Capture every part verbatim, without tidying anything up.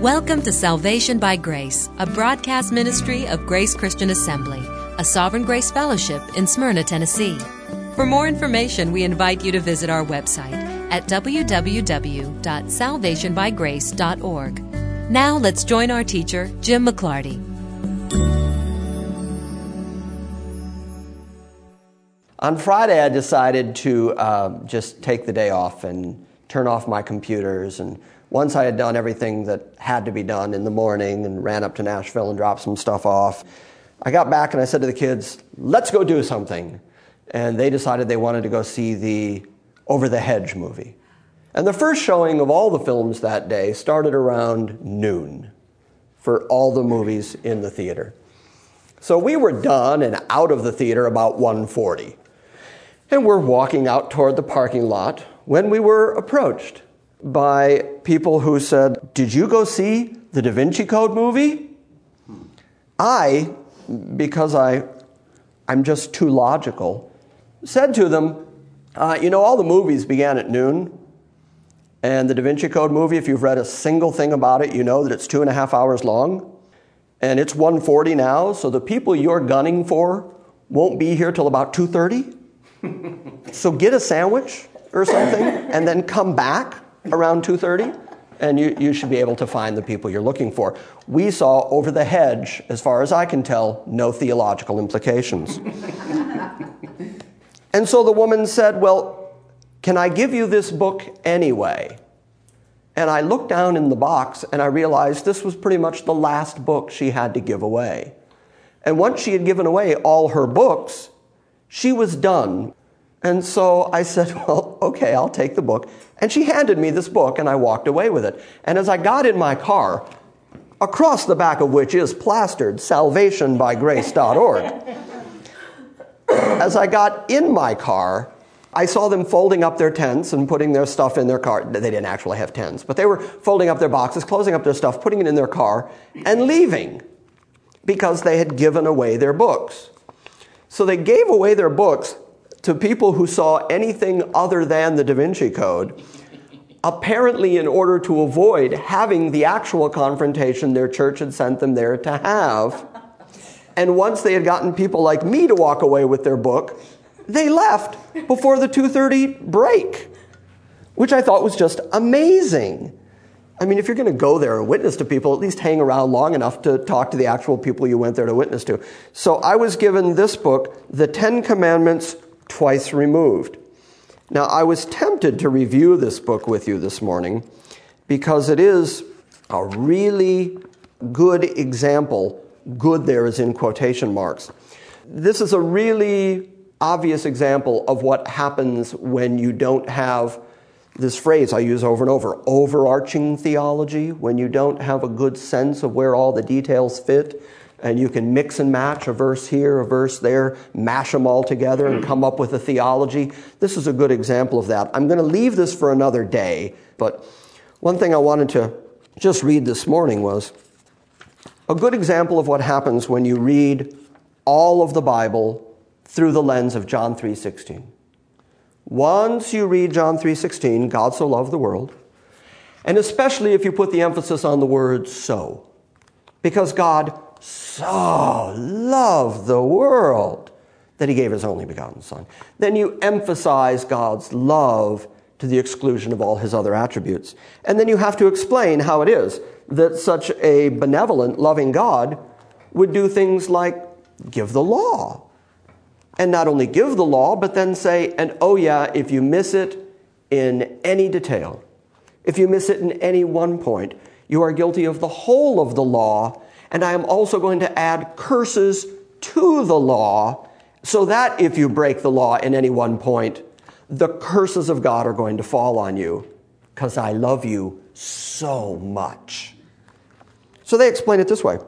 Welcome to Salvation by Grace, a broadcast ministry of Grace Christian Assembly, a Sovereign Grace Fellowship in Smyrna, Tennessee. For more information, we invite you to visit our website at w w w dot salvation by grace dot org. Now let's join our teacher, Jim McClarty. On Friday, I decided to uh, just take the day off and turn off my computers. And once I had done everything that had to be done in the morning and ran up to Nashville and dropped some stuff off, I got back and I said to the kids, let's go do something. And they decided they wanted to go see the Over the Hedge movie. And the first showing of all the films that day started around noon for all the movies in the theater. So we were done and out of the theater about one forty. And we're walking out toward the parking lot when we were approached by people who said, did you go see the Da Vinci Code movie? I, because I, I'm just too logical, said to them, uh, you know, all the movies began at noon. And the Da Vinci Code movie, if you've read a single thing about it, you know that it's two and a half hours long. And it's one forty now, so the people you're gunning for won't be here till about two thirty. So get a sandwich or something and then come back around two thirty, and you, you should be able to find the people you're looking for. We saw Over the Hedge, as far as I can tell, no theological implications. And so the woman said, well, can I give you this book anyway? And I looked down in the box and I realized this was pretty much the last book she had to give away. And once she had given away all her books, she was done. And so I said, well, okay, I'll take the book. And she handed me this book and I walked away with it. And as I got in my car, across the back of which is plastered salvation by grace dot org, as I got in my car, I saw them folding up their tents and putting their stuff in their car. They didn't actually have tents, but they were folding up their boxes, closing up their stuff, putting it in their car, and leaving because they had given away their books. So they gave away their books to people who saw anything other than the Da Vinci Code, apparently in order to avoid having the actual confrontation their church had sent them there to have. And once they had gotten people like me to walk away with their book, they left before the two thirty break, which I thought was just amazing. I mean, if you're going to go there and witness to people, at least hang around long enough to talk to the actual people you went there to witness to. So I was given this book, The Ten Commandments Twice Removed. Now, I was tempted to review this book with you this morning because it is a really good example. Good there is in quotation marks. This is a really obvious example of what happens when you don't have this phrase I use over and over, overarching theology, when you don't have a good sense of where all the details fit, and you can mix and match a verse here, a verse there, mash them all together and come up with a theology. This is a good example of that. I'm going to leave this for another day, but one thing I wanted to just read this morning was a good example of what happens when you read all of the Bible through the lens of John three sixteen. Once you read John three sixteen, God so loved the world, and especially if you put the emphasis on the word so, because God so loved the world that he gave his only begotten Son, then you emphasize God's love to the exclusion of all his other attributes. And then you have to explain how it is that such a benevolent, loving God would do things like give the law. And not only give the law, but then say, and oh yeah, if you miss it in any detail, if you miss it in any one point, you are guilty of the whole of the law, and I am also going to add curses to the law, so that if you break the law in any one point, the curses of God are going to fall on you, because I love you so much. So they explain it this way.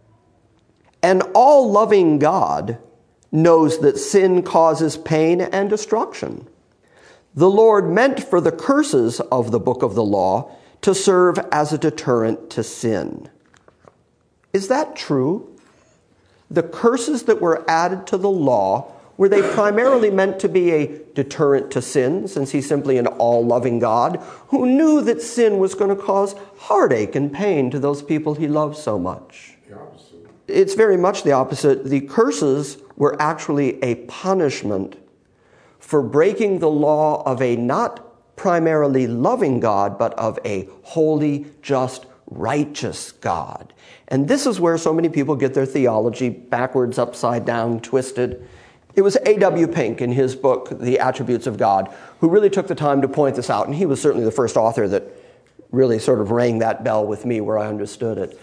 An all-loving God knows that sin causes pain and destruction. The Lord meant for the curses of the book of the law to serve as a deterrent to sin. Is that true? The curses that were added to the law Were they primarily meant to be a deterrent to sin, since he's simply an all-loving God who knew that sin was going to cause heartache and pain to those people he loved so much? The opposite. It's very much the opposite. The curses were actually a punishment for breaking the law of a not primarily loving God, but of a holy, just, righteous God. And this is where so many people get their theology backwards, upside down, twisted. It was A W Pink in his book, The Attributes of God, who really took the time to point this out. And he was certainly the first author that really sort of rang that bell with me where I understood it.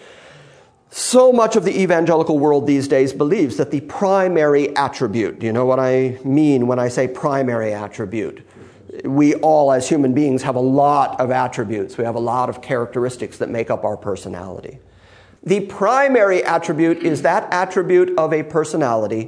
So much of the evangelical world these days believes that the primary attribute, do you know what I mean when I say primary attribute? We all, as human beings, have a lot of attributes. We have a lot of characteristics that make up our personality. The primary attribute is that attribute of a personality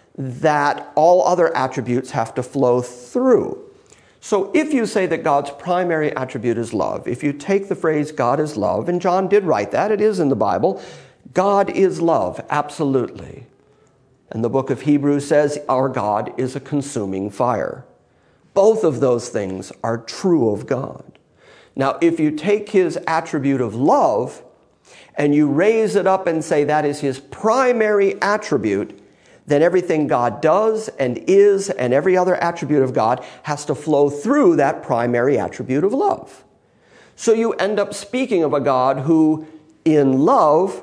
that all other attributes have to flow through. So if you say that God's primary attribute is love, if you take the phrase God is love, and John did write that, it is in the Bible, God is love, absolutely. And the book of Hebrews says our God is a consuming fire. Both of those things are true of God. Now, if you take his attribute of love and you raise it up and say that is his primary attribute, then everything God does and is and every other attribute of God has to flow through that primary attribute of love. So you end up speaking of a God who, in love,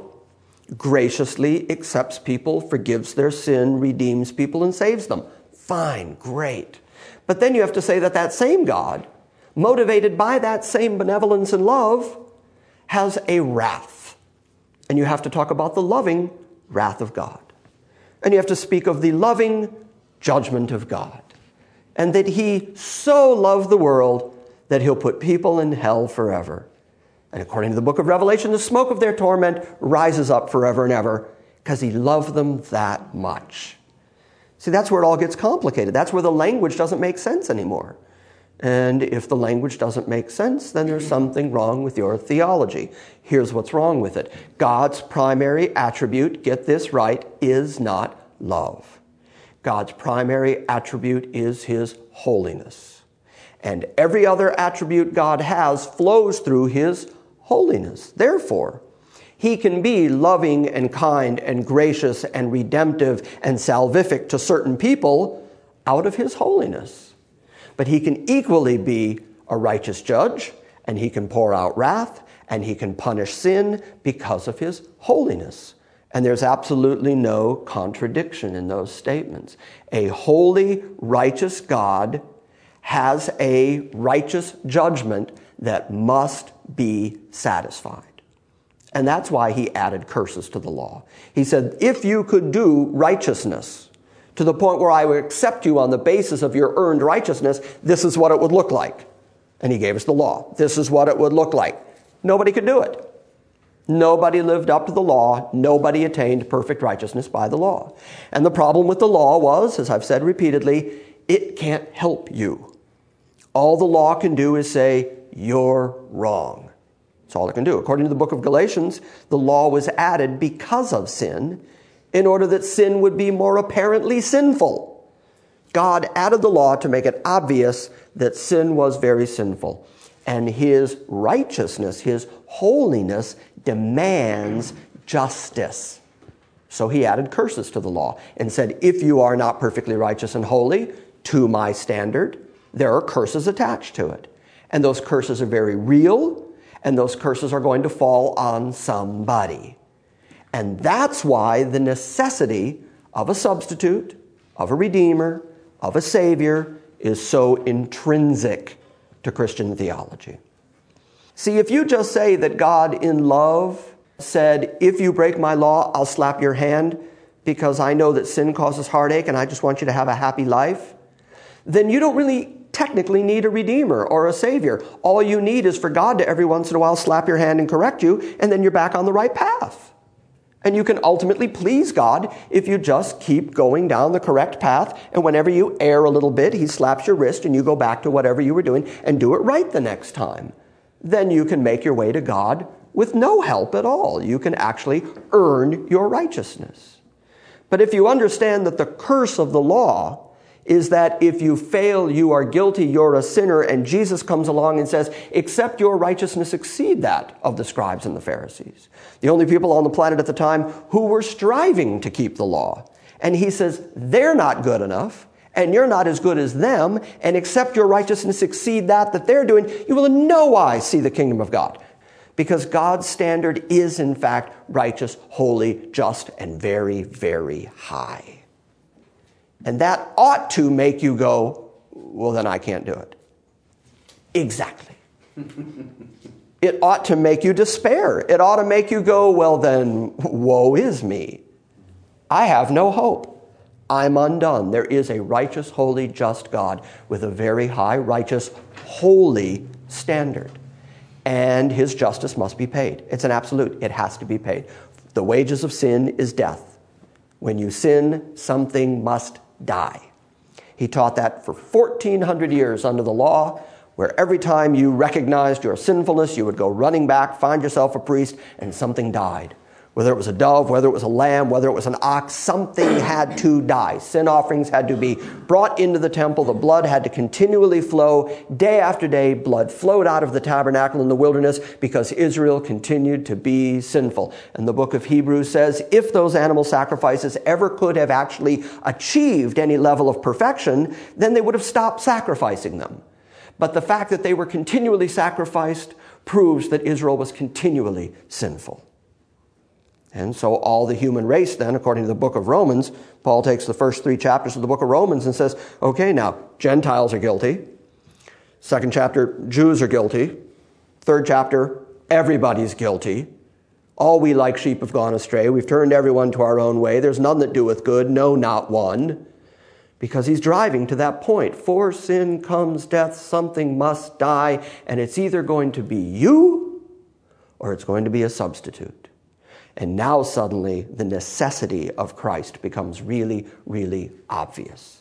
graciously accepts people, forgives their sin, redeems people, and saves them. Fine, great. But then you have to say that that same God, motivated by that same benevolence and love, has a wrath. And you have to talk about the loving wrath of God. And you have to speak of the loving judgment of God. And that he so loved the world that he'll put people in hell forever. And according to the book of Revelation, the smoke of their torment rises up forever and ever because he loved them that much. See, that's where it all gets complicated. That's where the language doesn't make sense anymore. And if the language doesn't make sense, then there's something wrong with your theology. Here's what's wrong with it. God's primary attribute, get this right, is not love. God's primary attribute is his holiness. And every other attribute God has flows through his holiness. Therefore, he can be loving and kind and gracious and redemptive and salvific to certain people out of his holiness. But he can equally be a righteous judge, and he can pour out wrath, and he can punish sin because of his holiness. And there's absolutely no contradiction in those statements. A holy, righteous God has a righteous judgment that must be satisfied. And that's why he added curses to the law. He said, if you could do righteousness to the point where I would accept you on the basis of your earned righteousness, this is what it would look like. And he gave us the law. This is what it would look like. Nobody could do it. Nobody lived up to the law. Nobody attained perfect righteousness by the law. And the problem with the law was, as I've said repeatedly, it can't help you. All the law can do is say, you're wrong. That's all it can do. According to the book of Galatians, the law was added because of sin, in order that sin would be more apparently sinful. God added the law to make it obvious that sin was very sinful. And his righteousness, his holiness, demands justice. So he added curses to the law and said, if you are not perfectly righteous and holy to my standard, there are curses attached to it. And those curses are very real, and those curses are going to fall on somebody. And that's why the necessity of a substitute, of a redeemer, of a savior is so intrinsic to Christian theology. See, if you just say that God in love said, if you break my law, I'll slap your hand because I know that sin causes heartache and I just want you to have a happy life, then you don't really technically need a redeemer or a savior. All you need is for God to every once in a while slap your hand and correct you, and then you're back on the right path. And you can ultimately please God if you just keep going down the correct path, and whenever you err a little bit, he slaps your wrist and you go back to whatever you were doing and do it right the next time. Then you can make your way to God with no help at all. You can actually earn your righteousness. But if you understand that the curse of the law is that if you fail, you are guilty, you're a sinner, and Jesus comes along and says, except your righteousness exceed that of the scribes and the Pharisees. The only people on the planet at the time who were striving to keep the law. And he says, they're not good enough, and you're not as good as them, and except your righteousness exceed that that they're doing, you will in no wise see the kingdom of God. Because God's standard is, in fact, righteous, holy, just, and very, very high. And that ought to make you go, well, then I can't do it. Exactly. It ought to make you despair. It ought to make you go, well, then woe is me. I have no hope. I'm undone. There is a righteous, holy, just God with a very high, righteous, holy standard. And his justice must be paid. It's an absolute. It has to be paid. The wages of sin is death. When you sin, something must die. He taught that for fourteen hundred years under the law, where every time you recognized your sinfulness, you would go running back, find yourself a priest, and something died. Whether it was a dove, whether it was a lamb, whether it was an ox, something had to die. Sin offerings had to be brought into the temple. The blood had to continually flow. Day after day, blood flowed out of the tabernacle in the wilderness because Israel continued to be sinful. And the book of Hebrews says, if those animal sacrifices ever could have actually achieved any level of perfection, then they would have stopped sacrificing them. But the fact that they were continually sacrificed proves that Israel was continually sinful. And so all the human race then, according to the book of Romans, Paul takes the first three chapters of the book of Romans and says, okay, now, Gentiles are guilty. Second chapter, Jews are guilty. Third chapter, everybody's guilty. All we like sheep have gone astray. We've turned everyone to our own way. There's none that doeth good, no, not one. Because he's driving to that point. For sin comes death, something must die, and it's either going to be you or it's going to be a substitute. And now suddenly the necessity of Christ becomes really, really obvious.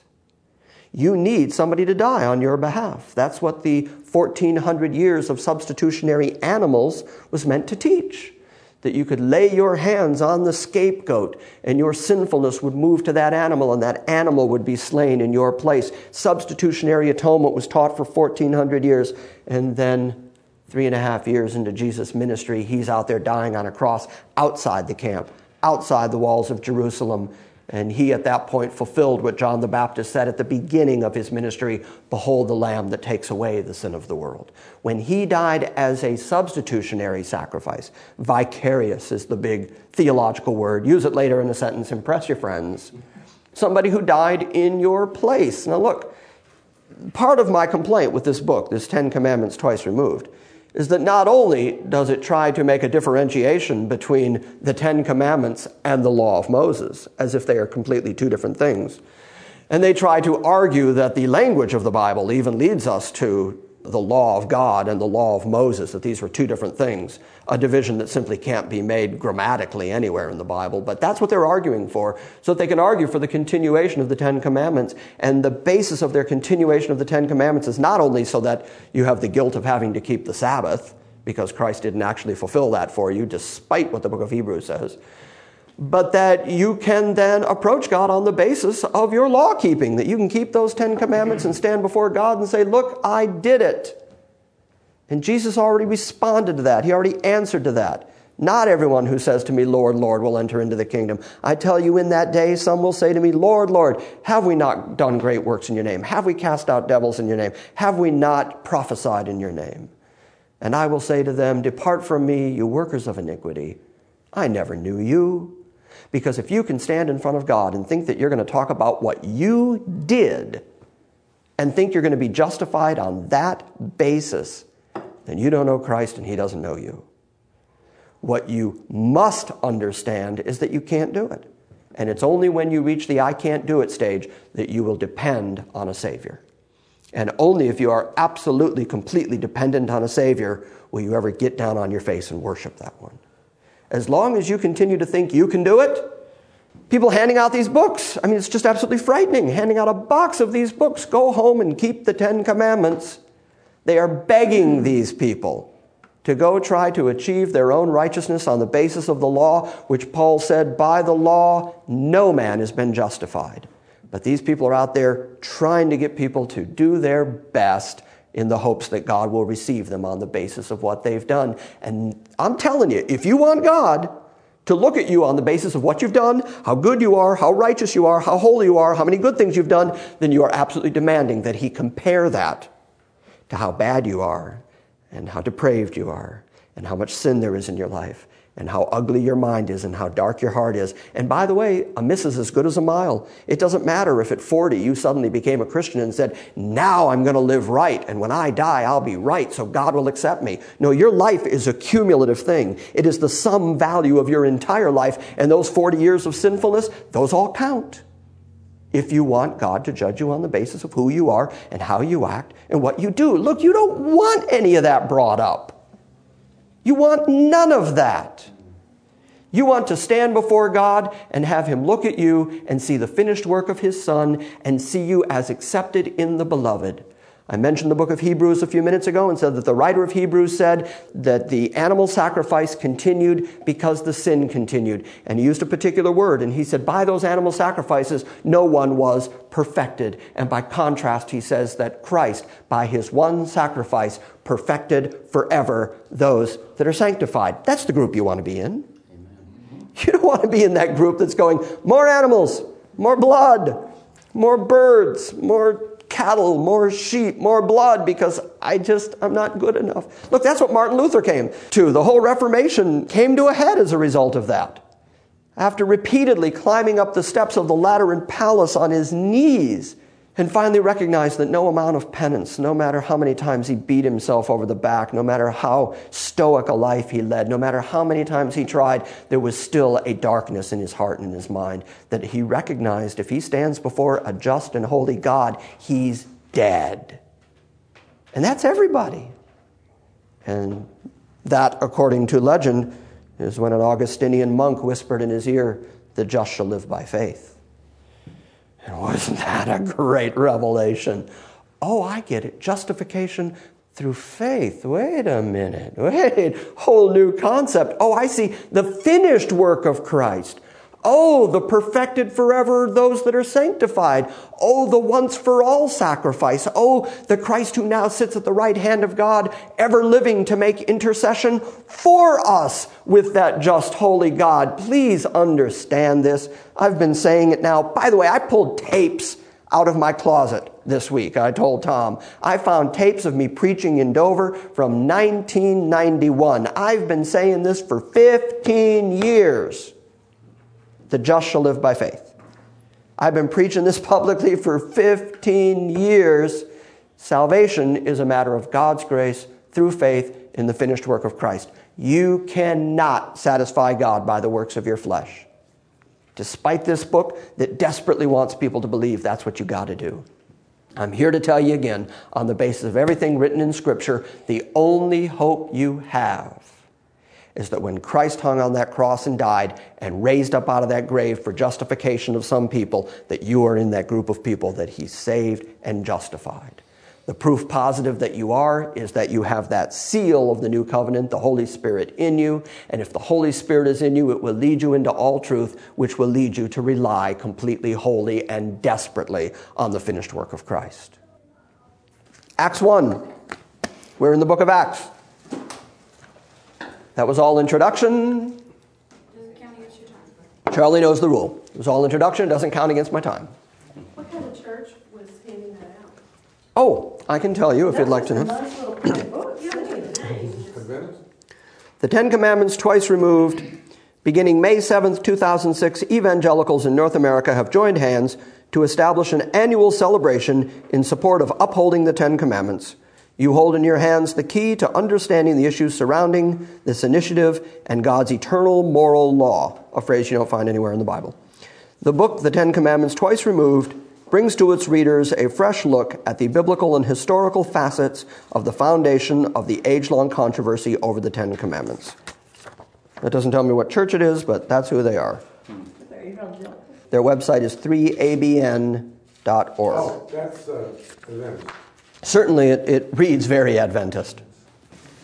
You need somebody to die on your behalf. That's what the fourteen hundred years of substitutionary animals was meant to teach. That you could lay your hands on the scapegoat and your sinfulness would move to that animal and that animal would be slain in your place. Substitutionary atonement was taught for fourteen hundred years, and then Three and a half years into Jesus' ministry, he's out there dying on a cross outside the camp, outside the walls of Jerusalem. And he at that point fulfilled what John the Baptist said at the beginning of his ministry, behold the Lamb that takes away the sin of the world. When he died as a substitutionary sacrifice, vicarious is the big theological word. Use it later in a sentence, impress your friends. Somebody who died in your place. Now look, part of my complaint with this book, this Ten Commandments Twice Removed, is that not only does it try to make a differentiation between the Ten Commandments and the law of Moses, as if they are completely two different things, and they try to argue that the language of the Bible even leads us to the law of God and the law of Moses, that these were two different things, a division that simply can't be made grammatically anywhere in the Bible. But that's what they're arguing for, so that they can argue for the continuation of the Ten Commandments. And the basis of their continuation of the Ten Commandments is not only so that you have the guilt of having to keep the Sabbath, because Christ didn't actually fulfill that for you, despite what the book of Hebrews says, but that you can then approach God on the basis of your law keeping, that you can keep those Ten Commandments and stand before God and say, look, I did it. And Jesus already responded to that. He already answered to that. Not everyone who says to me, Lord, Lord, will enter into the kingdom. I tell you, in that day, some will say to me, Lord, Lord, have we not done great works in your name? Have we cast out devils in your name? Have we not prophesied in your name? And I will say to them, depart from me, you workers of iniquity. I never knew you. Because if you can stand in front of God and think that you're going to talk about what you did and think you're going to be justified on that basis, then you don't know Christ and he doesn't know you. What you must understand is that you can't do it. And it's only when you reach the I can't do it stage that you will depend on a Savior. And only if you are absolutely, completely dependent on a Savior will you ever get down on your face and worship that one. As long as you continue to think you can do it, people handing out these books, I mean, it's just absolutely frightening, handing out a box of these books, go home and keep the Ten Commandments. They are begging these people to go try to achieve their own righteousness on the basis of the law, which Paul said, by the law, no man has been justified. But these people are out there trying to get people to do their best in the hopes that God will receive them on the basis of what they've done. And I'm telling you, if you want God to look at you on the basis of what you've done, how good you are, how righteous you are, how holy you are, how many good things you've done, then you are absolutely demanding that he compare that to how bad you are, and how depraved you are, and how much sin there is in your life, and how ugly your mind is, and how dark your heart is. And by the way, a miss is as good as a mile. It doesn't matter if at forty you suddenly became a Christian and said, now I'm going to live right, and when I die, I'll be right, so God will accept me. No, your life is a cumulative thing. It is the sum value of your entire life, and those forty years of sinfulness, those all count. If you want God to judge you on the basis of who you are and how you act and what you do. Look, you don't want any of that brought up. You want none of that. You want to stand before God and have him look at you and see the finished work of his Son and see you as accepted in the beloved. I mentioned the book of Hebrews a few minutes ago and said that the writer of Hebrews said that the animal sacrifice continued because the sin continued. And he used a particular word, and he said, by those animal sacrifices, no one was perfected. And by contrast, he says that Christ, by his one sacrifice, perfected forever those that are sanctified. That's the group you want to be in. Amen. You don't want to be in that group that's going, more animals, more blood, more birds, more cattle, more sheep, more blood, because I just, I'm not good enough. Look, that's what Martin Luther came to. The whole Reformation came to a head as a result of that. After repeatedly climbing up the steps of the Lateran Palace on his knees, and finally recognized that no amount of penance, no matter how many times he beat himself over the back, no matter how stoic a life he led, no matter how many times he tried, there was still a darkness in his heart and in his mind that he recognized if he stands before a just and holy God, he's dead. And that's everybody. And that, according to legend, is when an Augustinian monk whispered in his ear, the just shall live by faith. And wasn't that a great revelation? Oh, I get it. Justification through faith. Wait a minute. Wait. Whole new concept. Oh, I see. The finished work of Christ. Oh, the perfected forever those that are sanctified. Oh, the once for all sacrifice. Oh, the Christ who now sits at the right hand of God, ever living to make intercession for us with that just holy God. Please understand this. I've been saying it now. By the way, I pulled tapes out of my closet this week. I told Tom, I found tapes of me preaching in Dover from nineteen ninety-one. I've been saying this for fifteen years. The just shall live by faith. I've been preaching this publicly for fifteen years. Salvation is a matter of God's grace through faith in the finished work of Christ. You cannot satisfy God by the works of your flesh. Despite this book that desperately wants people to believe that's what you got to do. I'm here to tell you again, on the basis of everything written in Scripture, the only hope you have is that when Christ hung on that cross and died and raised up out of that grave for justification of some people, that you are in that group of people that he saved and justified. The proof positive that you are is that you have that seal of the new covenant, the Holy Spirit in you. And if the Holy Spirit is in you, it will lead you into all truth, which will lead you to rely completely, wholly, and desperately on the finished work of Christ. Acts one. We're in the book of Acts. That was all introduction. Doesn't count against your time. Charlie knows the rule. It was all introduction. It doesn't count against my time. What kind of church was handing that out? Oh, I can tell you if you'd like to know. Nice little pretty book. Yeah, The Ten Commandments Twice Removed. Beginning May seventh, two thousand six, evangelicals in North America have joined hands to establish an annual celebration in support of upholding the Ten Commandments. You hold in your hands the key to understanding the issues surrounding this initiative and God's eternal moral law, a phrase you don't find anywhere in the Bible. The book, The Ten Commandments Twice Removed, brings to its readers a fresh look at the biblical and historical facets of the foundation of the age-long controversy over the Ten Commandments. That doesn't tell me what church it is, but that's who they are. There you go, Jill. Their website is three A B N dot org. Oh, that's uh, Adventist. Certainly, it, it reads very Adventist.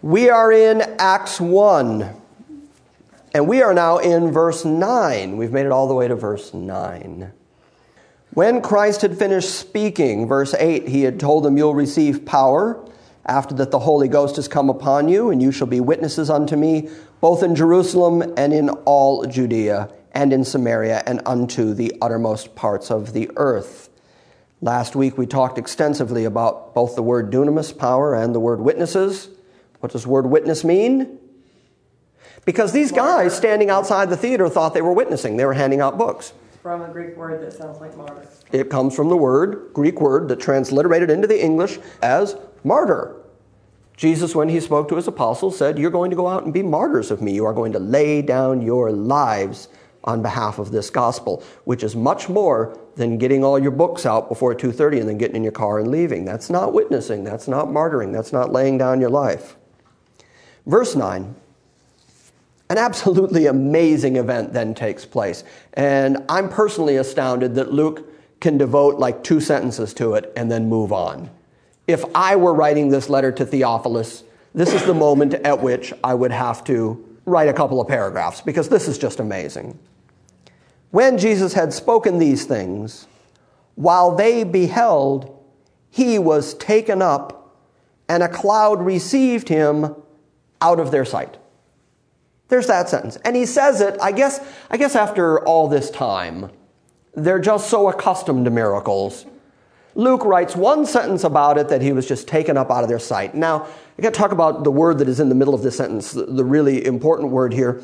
We are in Acts one, and we are now in verse nine. We've made it all the way to verse nine. When Christ had finished speaking, verse eight, he had told them, "You'll receive power after that the Holy Ghost has come upon you, and you shall be witnesses unto me, both in Jerusalem and in all Judea and in Samaria and unto the uttermost parts of the earth." Last week we talked extensively about both the word dunamis, power, and the word witnesses. What does word witness mean? Because these guys standing outside the theater thought they were witnessing. They were handing out books. From a Greek word that sounds like martyr. It comes from the word, Greek word, that transliterated into the English as martyr. Jesus, when he spoke to his apostles, said, "You're going to go out and be martyrs of me. You are going to lay down your lives on behalf of this gospel," which is much more than getting all your books out before two thirty and then getting in your car and leaving. That's not witnessing. That's not martyring. That's not laying down your life. Verse nine. An absolutely amazing event then takes place. And I'm personally astounded that Luke can devote like two sentences to it and then move on. If I were writing this letter to Theophilus, this is the moment at which I would have to write a couple of paragraphs, because this is just amazing. When Jesus had spoken these things, while they beheld, he was taken up, and a cloud received him out of their sight. There's that sentence. And he says it, I guess, I guess after all this time, they're just so accustomed to miracles. Luke writes one sentence about it, that he was just taken up out of their sight. Now, I got to talk about the word that is in the middle of this sentence, the, the really important word here,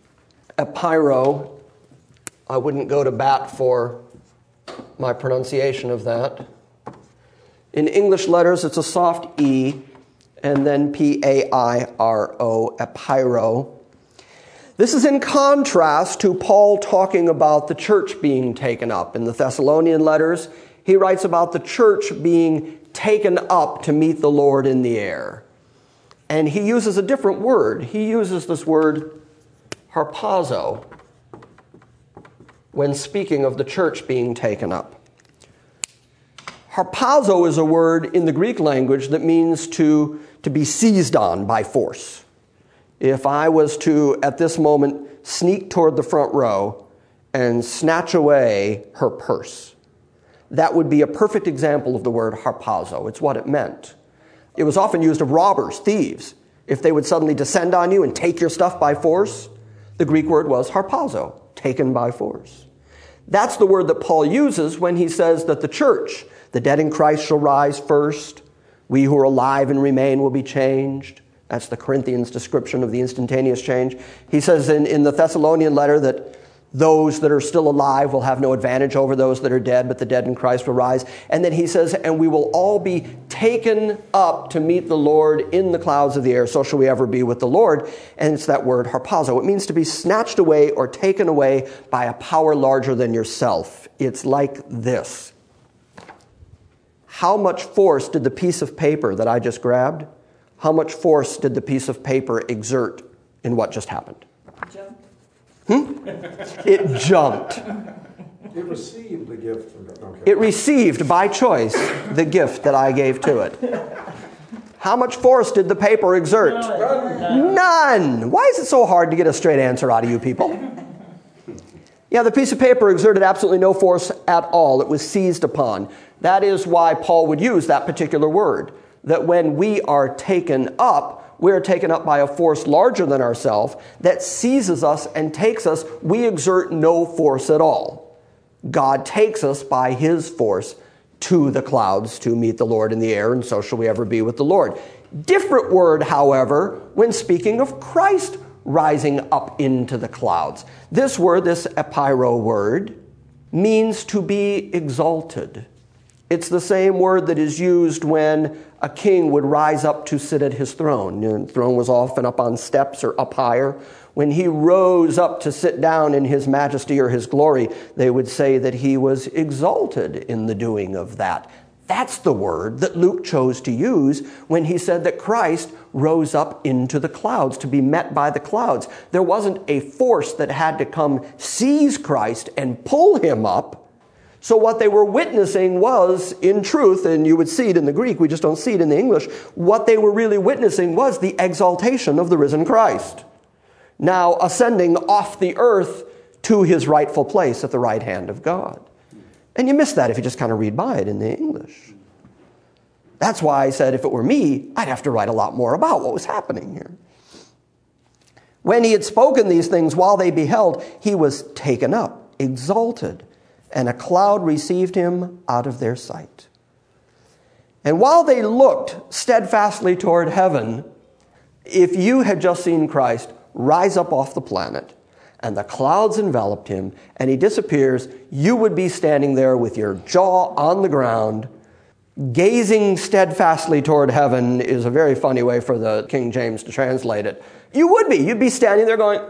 epiro. I wouldn't go to bat for my pronunciation of that. In English letters, it's a soft E, and then P A I R O, epiro. This is in contrast to Paul talking about the church being taken up. In the Thessalonian letters, he writes about the church being taken up to meet the Lord in the air. And he uses a different word. He uses this word harpazo when speaking of the church being taken up. Harpazo is a word in the Greek language that means to, to be seized on by force. If I was to, at this moment, sneak toward the front row and snatch away her purse, that would be a perfect example of the word harpazo. It's what it meant. It was often used of robbers, thieves. If they would suddenly descend on you and take your stuff by force, the Greek word was harpazo, taken by force. That's the word that Paul uses when he says that the church, the dead in Christ shall rise first. We who are alive and remain will be changed. That's the Corinthians description of the instantaneous change. He says in, in the Thessalonian letter that those that are still alive will have no advantage over those that are dead, but the dead in Christ will rise. And then he says, and we will all be taken up to meet the Lord in the clouds of the air. So shall we ever be with the Lord. And it's that word harpazo. It means to be snatched away or taken away by a power larger than yourself. It's like this. How much force did the piece of paper that I just grabbed, how much force did the piece of paper exert in what just happened? Jumped. Hmm? It jumped. It received the gift. Okay. It received, by choice, the gift that I gave to it. How much force did the paper exert? None. None. Why is it so hard to get a straight answer out of you people? Yeah, the piece of paper exerted absolutely no force at all. It was seized upon. That is why Paul would use that particular word, that when we are taken up, we are taken up by a force larger than ourselves that seizes us and takes us. We exert no force at all. God takes us by his force to the clouds to meet the Lord in the air, and so shall we ever be with the Lord. Different word, however, when speaking of Christ rising up into the clouds. This word, this epiro word, means to be exalted. It's the same word that is used when a king would rise up to sit at his throne. You know, the throne was often up on steps or up higher. When he rose up to sit down in his majesty or his glory, they would say that he was exalted in the doing of that. That's the word that Luke chose to use when he said that Christ rose up into the clouds, to be met by the clouds. There wasn't a force that had to come seize Christ and pull him up So what they were witnessing was, in truth, and you would see it in the Greek, we just don't see it in the English, what they were really witnessing was the exaltation of the risen Christ, now ascending off the earth to his rightful place at the right hand of God. And you miss that if you just kind of read by it in the English. That's why I said if it were me, I'd have to write a lot more about what was happening here. When he had spoken these things while they beheld, he was taken up, exalted, and a cloud received him out of their sight. And while they looked steadfastly toward heaven, if you had just seen Christ rise up off the planet, and the clouds enveloped him, and he disappears, you would be standing there with your jaw on the ground, gazing steadfastly toward heaven is a very funny way for the King James to translate it. You would be. You'd be standing there going,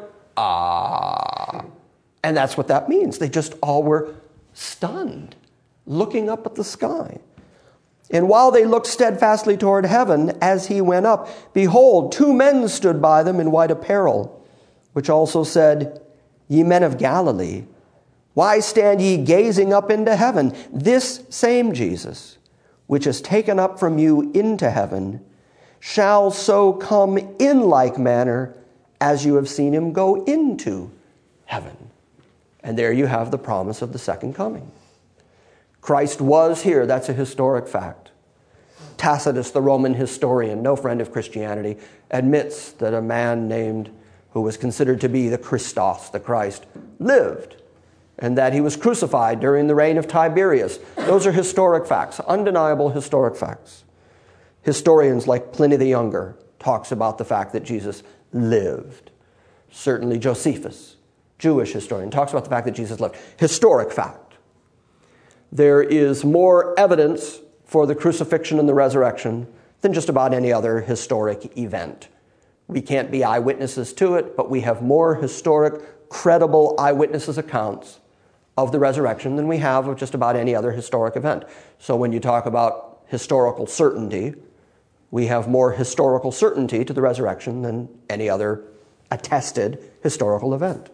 ah. And that's what that means. They just all were stunned, looking up at the sky. And while they looked steadfastly toward heaven as he went up, behold, two men stood by them in white apparel, which also said, Ye men of Galilee, why stand ye gazing up into heaven? This same Jesus, which is taken up from you into heaven, shall so come in like manner as you have seen him go into heaven. And there you have the promise of the second coming. Christ was here. That's a historic fact. Tacitus, the Roman historian, no friend of Christianity, admits that a man named, who was considered to be the Christos, the Christ, lived, and that he was crucified during the reign of Tiberius. Those are historic facts, undeniable historic facts. Historians like Pliny the Younger talks about the fact that Jesus lived. Certainly Josephus, Jewish historian, talks about the fact that Jesus lived. Historic fact. There is more evidence for the crucifixion and the resurrection than just about any other historic event. We can't be eyewitnesses to it, but we have more historic, credible eyewitnesses accounts of the resurrection than we have of just about any other historic event. So when you talk about historical certainty, we have more historical certainty to the resurrection than any other attested historical event.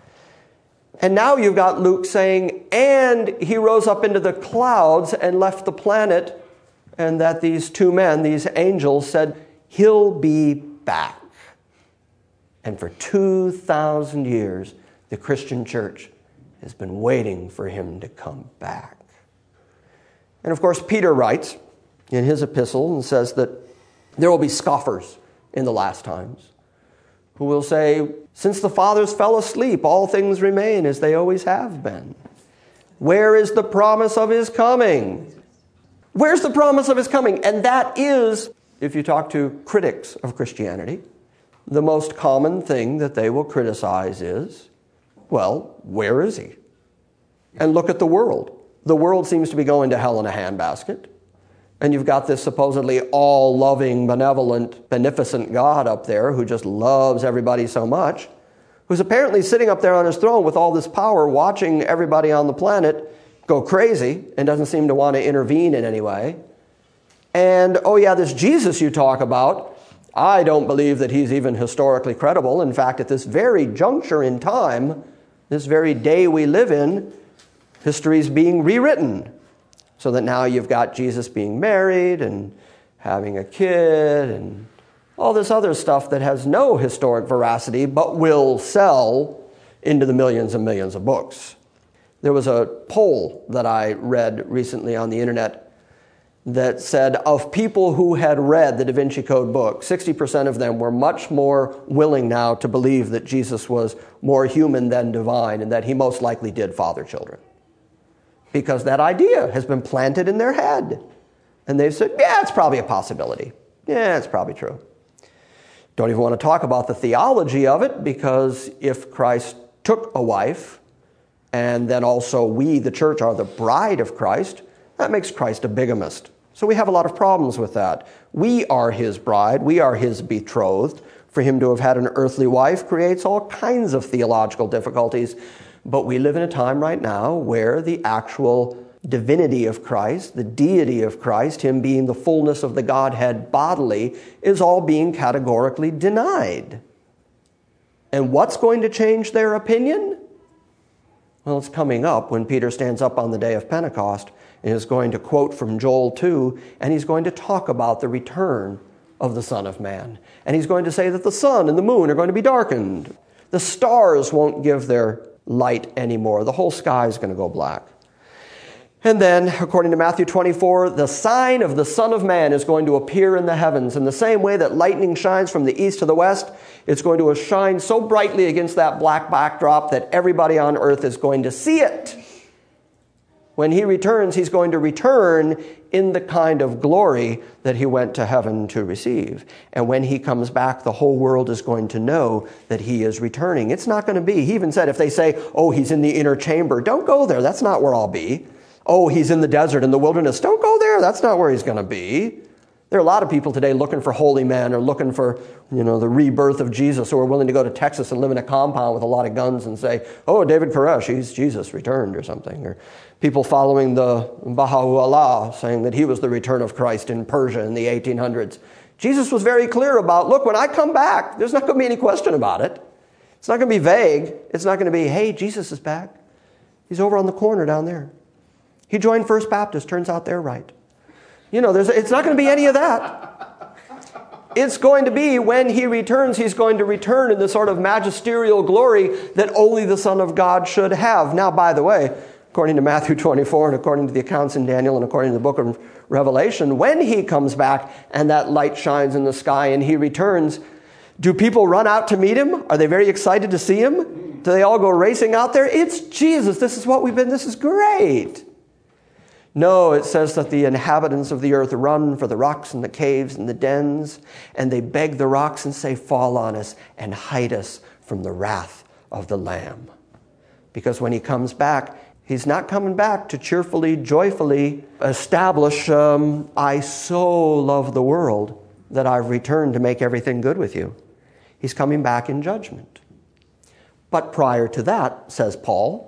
And now you've got Luke saying, and he rose up into the clouds and left the planet, and that these two men, these angels, said, he'll be back. And for two thousand years, the Christian church has been waiting for him to come back. And of course, Peter writes in his epistle and says that there will be scoffers in the last times who will say, since the fathers fell asleep, all things remain as they always have been. Where is the promise of his coming? Where's the promise of his coming? And that is, if you talk to critics of Christianity, the most common thing that they will criticize is, well, where is he? And look at the world. The world seems to be going to hell in a handbasket. And you've got this supposedly all-loving, benevolent, beneficent God up there who just loves everybody so much, who's apparently sitting up there on his throne with all this power, watching everybody on the planet go crazy and doesn't seem to want to intervene in any way. And, oh yeah, this Jesus you talk about, I don't believe that he's even historically credible. In fact, at this very juncture in time, this very day we live in, history's being rewritten. So that now you've got Jesus being married and having a kid and all this other stuff that has no historic veracity but will sell into the millions and millions of books. There was a poll that I read recently on the internet that said of people who had read the Da Vinci Code book, sixty percent of them were much more willing now to believe that Jesus was more human than divine and that he most likely did father children. Because that idea has been planted in their head. And they've said, yeah, it's probably a possibility. Yeah, it's probably true. Don't even want to talk about the theology of it, because if Christ took a wife, and then also we, the church, are the bride of Christ, that makes Christ a bigamist. So we have a lot of problems with that. We are his bride. We are his betrothed. For him to have had an earthly wife creates all kinds of theological difficulties. But we live in a time right now where the actual divinity of Christ, the deity of Christ, him being the fullness of the Godhead bodily, is all being categorically denied. And what's going to change their opinion? Well, it's coming up when Peter stands up on the day of Pentecost and is going to quote from Joel two, and he's going to talk about the return of the Son of Man. And he's going to say that the sun and the moon are going to be darkened. The stars won't give their light anymore. The whole sky is going to go black. And then, according to Matthew twenty-four, the sign of the Son of Man is going to appear in the heavens. In the same way that lightning shines from the east to the west, it's going to shine so brightly against that black backdrop that everybody on earth is going to see it. When he returns, he's going to return in the kind of glory that he went to heaven to receive. And when he comes back, the whole world is going to know that he is returning. It's not going to be. He even said, if they say, oh, he's in the inner chamber, don't go there. That's not where I'll be. Oh, he's in the desert, in the wilderness. Don't go there. That's not where he's going to be. There are a lot of people today looking for holy men or looking for, you know, the rebirth of Jesus, who are willing to go to Texas and live in a compound with a lot of guns and say, oh, David Koresh, he's Jesus returned or something. Or people following the Baha'u'llah, saying that he was the return of Christ in Persia in the eighteen hundreds. Jesus was very clear about, look, when I come back, there's not going to be any question about it. It's not going to be vague. It's not going to be, hey, Jesus is back. He's over on the corner down there. He joined First Baptist. Turns out they're right. You know, there's, it's not going to be any of that. It's going to be when he returns, he's going to return in the sort of magisterial glory that only the Son of God should have. Now, by the way, according to Matthew twenty-four and according to the accounts in Daniel and according to the book of Revelation, when he comes back and that light shines in the sky and he returns, do people run out to meet him? Are they very excited to see him? Do they all go racing out there? It's Jesus. This is what we've been. This is great. No, it says that the inhabitants of the earth run for the rocks and the caves and the dens, and they beg the rocks and say, fall on us and hide us from the wrath of the Lamb. Because when he comes back, he's not coming back to cheerfully, joyfully establish, um, I so love the world that I've returned to make everything good with you. He's coming back in judgment. But prior to that, says Paul,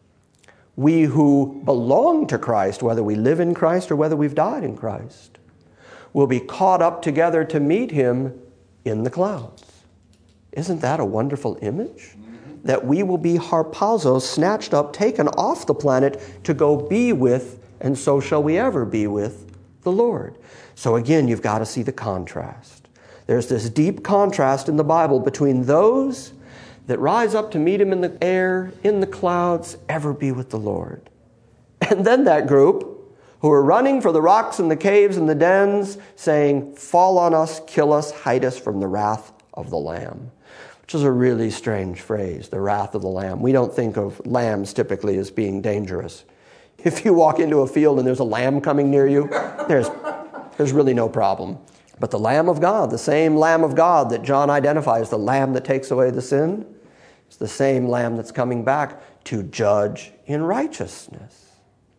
we who belong to Christ, whether we live in Christ or whether we've died in Christ, will be caught up together to meet him in the clouds. Isn't that a wonderful image? Mm-hmm. That we will be harpazo, snatched up, taken off the planet to go be with, and so shall we ever be with, the Lord. So again, you've got to see the contrast. There's this deep contrast in the Bible between those that rise up to meet him in the air, in the clouds, ever be with the Lord. And then that group who are running for the rocks and the caves and the dens, saying, fall on us, kill us, hide us from the wrath of the Lamb. Which is a really strange phrase, the wrath of the Lamb. We don't think of lambs typically as being dangerous. If you walk into a field and there's a lamb coming near you, there's, there's really no problem. But the Lamb of God, the same Lamb of God that John identifies, the Lamb that takes away the sin, it's the same Lamb that's coming back to judge in righteousness.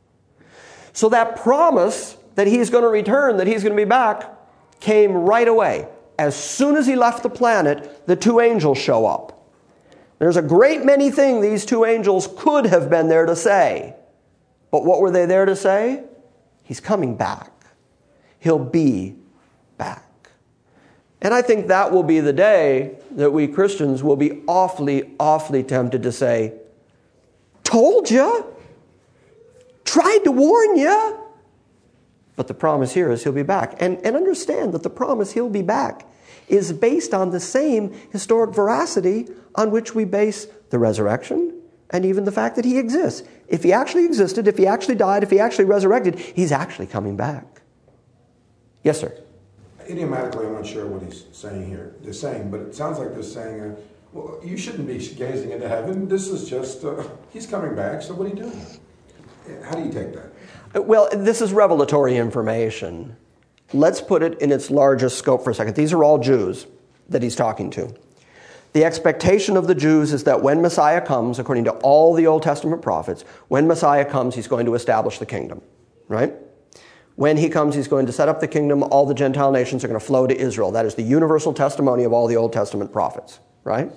So that promise that he's going to return, that he's going to be back, came right away. As soon as he left the planet, the two angels show up. There's a great many things these two angels could have been there to say. But what were they there to say? He's coming back. He'll be back. And I think that will be the day that we Christians will be awfully, awfully tempted to say, told you, tried to warn you. But the promise here is he'll be back. And, and understand that the promise he'll be back is based on the same historic veracity on which we base the resurrection and even the fact that he exists. If he actually existed, if he actually died, if he actually resurrected, he's actually coming back. Yes, sir. Idiomatically, I'm not sure what he's saying here. They're saying, but it sounds like they're saying, uh, well, you shouldn't be gazing into heaven. This is just, uh, he's coming back, so what are you doing? How do you take that? Well, this is revelatory information. Let's put it in its largest scope for a second. These are all Jews that he's talking to. The expectation of the Jews is that when Messiah comes, according to all the Old Testament prophets, when Messiah comes, he's going to establish the kingdom, right? When he comes, he's going to set up the kingdom. All the Gentile nations are going to flow to Israel. That is the universal testimony of all the Old Testament prophets, right?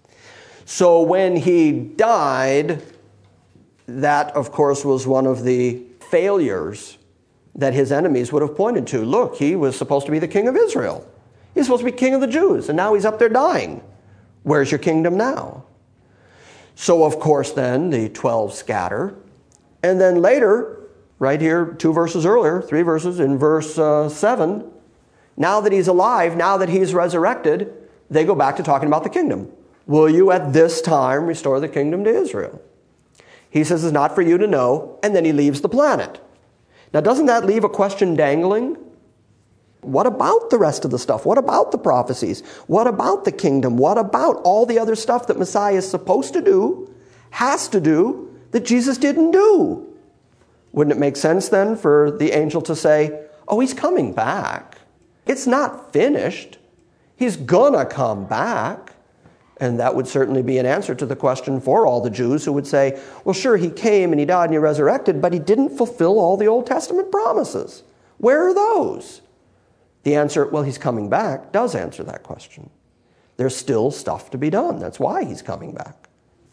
So when he died, that, of course, was one of the failures that his enemies would have pointed to. Look, he was supposed to be the king of Israel. He's supposed to be king of the Jews, and now he's up there dying. Where's your kingdom now? So, of course, then the twelve scatter. And then later, right here, two verses earlier, three verses, in verse uh, seven, now that he's alive, now that he's resurrected, they go back to talking about the kingdom. Will you at this time restore the kingdom to Israel? He says it's not for you to know, and then he leaves the planet. Now, doesn't that leave a question dangling? What about the rest of the stuff? What about the prophecies? What about the kingdom? What about all the other stuff that Messiah is supposed to do, has to do, that Jesus didn't do? Wouldn't it make sense then for the angel to say, oh, he's coming back. It's not finished. He's gonna come back. And that would certainly be an answer to the question for all the Jews who would say, well, sure, he came and he died and he resurrected, but he didn't fulfill all the Old Testament promises. Where are those? The answer, well, he's coming back, does answer that question. There's still stuff to be done. That's why he's coming back.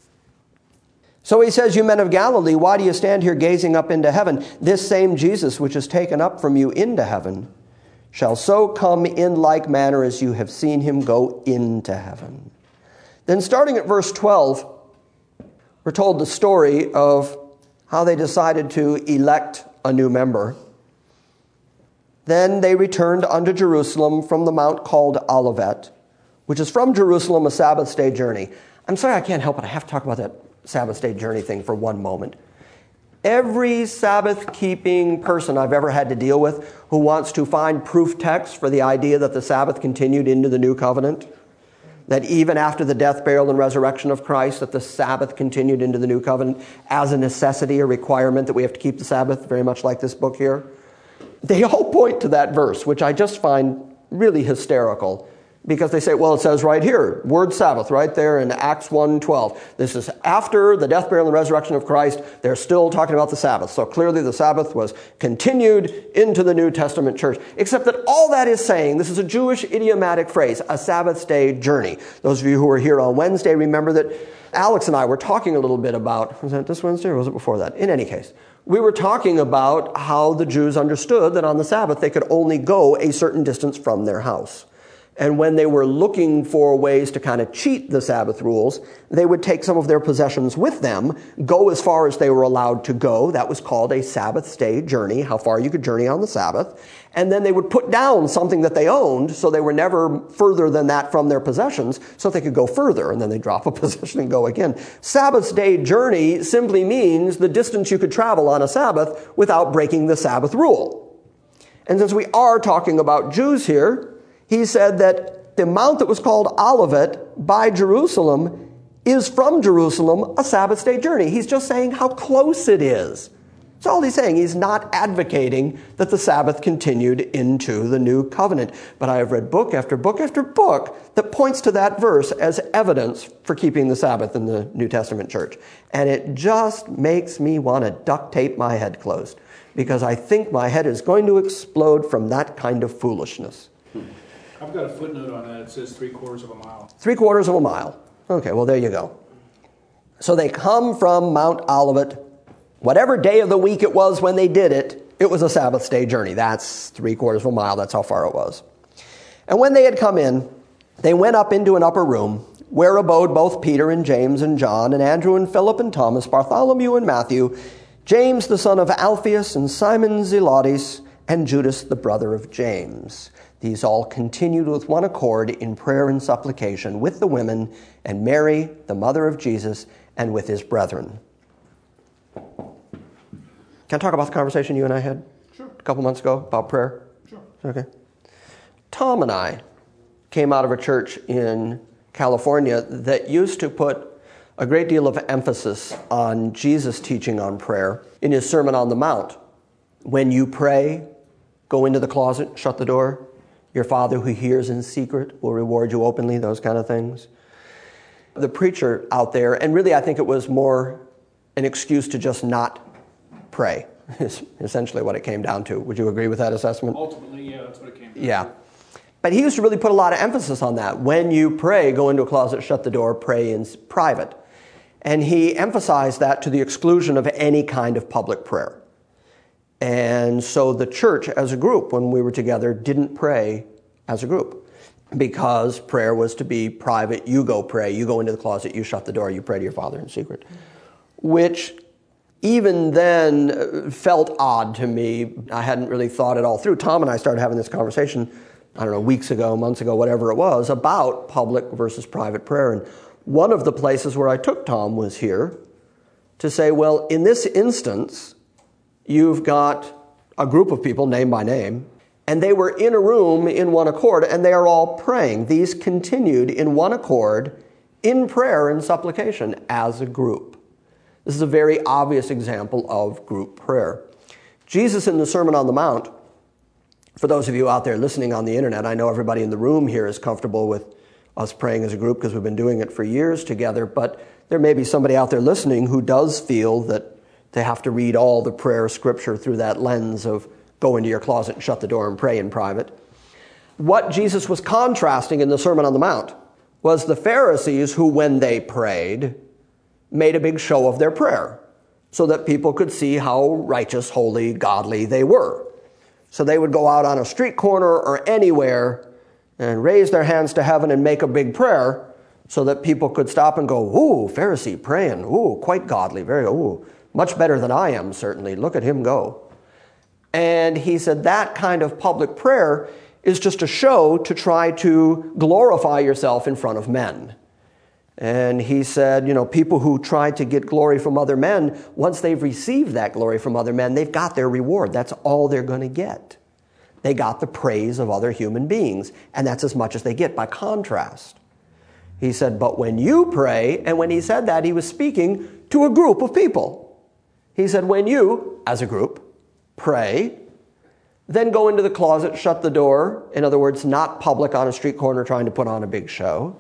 So he says, you men of Galilee, why do you stand here gazing up into heaven? This same Jesus, which is taken up from you into heaven, shall so come in like manner as you have seen him go into heaven. Then starting at verse twelve, we're told the story of how they decided to elect a new member. Then they returned unto Jerusalem from the mount called Olivet, which is from Jerusalem a Sabbath day journey. I'm sorry I can't help it. I have to talk about that Sabbath day journey thing for one moment. Every Sabbath-keeping person I've ever had to deal with who wants to find proof text for the idea that the Sabbath continued into the New Covenant, that even after the death, burial, and resurrection of Christ, that the Sabbath continued into the New Covenant as a necessity, a requirement that we have to keep the Sabbath, very much like this book here. They all point to that verse, which I just find really hysterical, because they say, well, it says right here, word Sabbath, right there in Acts one twelve. This is after the death, burial, and resurrection of Christ. They're still talking about the Sabbath. So clearly the Sabbath was continued into the New Testament church. Except that all that is saying, this is a Jewish idiomatic phrase, a Sabbath day journey. Those of you who were here on Wednesday remember that Alex and I were talking a little bit about, was that this Wednesday or was it before that? In any case, we were talking about how the Jews understood that on the Sabbath they could only go a certain distance from their house. And when they were looking for ways to kind of cheat the Sabbath rules, they would take some of their possessions with them, go as far as they were allowed to go. That was called a Sabbath day journey, how far you could journey on the Sabbath. And then they would put down something that they owned, so they were never further than that from their possessions, so they could go further, and then they drop a possession and go again. Sabbath day journey simply means the distance you could travel on a Sabbath without breaking the Sabbath rule. And since we are talking about Jews here, he said that the mount that was called Olivet by Jerusalem is from Jerusalem a Sabbath day journey. He's just saying how close it is. That's all he's saying. He's not advocating that the Sabbath continued into the New Covenant. But I have read book after book after book that points to that verse as evidence for keeping the Sabbath in the New Testament church. And it just makes me want to duct tape my head closed, because I think my head is going to explode from that kind of foolishness. I've got a footnote on that. It says three quarters of a mile. Three quarters of a mile. Okay, well, there you go. So they come from Mount Olivet. Whatever day of the week it was when they did it, it was a Sabbath day journey. That's three quarters of a mile. That's how far it was. And when they had come in, they went up into an upper room where abode both Peter and James and John and Andrew and Philip and Thomas, Bartholomew and Matthew, James the son of Alphaeus and Simon Zelotes, and Judas the brother of James. These all continued with one accord in prayer and supplication with the women and Mary, the mother of Jesus, and with his brethren. Can I talk about the conversation you and I had Sure. a couple months ago about prayer? Sure. Okay. Tom and I came out of a church in California that used to put a great deal of emphasis on Jesus' teaching on prayer in his Sermon on the Mount. When you pray, go into the closet, shut the door. Your Father who hears in secret will reward you openly, those kind of things. The preacher out there, and really I think it was more an excuse to just not pray, is essentially what it came down to. Would you agree with that assessment? Ultimately, yeah, that's what it came down Yeah. to. But he used to really put a lot of emphasis on that. When you pray, go into a closet, shut the door, pray in private. And he emphasized that to the exclusion of any kind of public prayer. And so the church as a group, when we were together, didn't pray as a group. because prayer was to be private. You go pray. You go into the closet. You shut the door. You pray to your Father in secret. Which even then felt odd to me. I hadn't really thought it all through. Tom and I started having this conversation, I don't know, weeks ago, months ago, whatever it was, about public versus private prayer. And one of the places where I took Tom was here to say, well, in this instance, you've got a group of people, name by name, and they were in a room in one accord, and they are all praying. These continued in one accord in prayer and supplication as a group. This is a very obvious example of group prayer. Jesus in the Sermon on the Mount, for those of you out there listening on the internet, I know everybody in the room here is comfortable with us praying as a group because we've been doing it for years together, but there may be somebody out there listening who does feel that they have to read all the prayer scripture through that lens of go into your closet and shut the door and pray in private. What Jesus was contrasting in the Sermon on the Mount was the Pharisees who, when they prayed, made a big show of their prayer so that people could see how righteous, holy, godly they were. So they would go out on a street corner or anywhere and raise their hands to heaven and make a big prayer so that people could stop and go, ooh, Pharisee praying, ooh, quite godly, very, ooh, much better than I am, certainly. Look at him go. And he said that kind of public prayer is just a show to try to glorify yourself in front of men. And he said, you know, people who try to get glory from other men, once they've received that glory from other men, they've got their reward. That's all they're going to get. They got the praise of other human beings, and that's as much as they get by contrast. He said, but when you pray, and when he said that, he was speaking to a group of people. He said, when you, as a group, pray, then go into the closet, shut the door. In other words, not public on a street corner trying to put on a big show.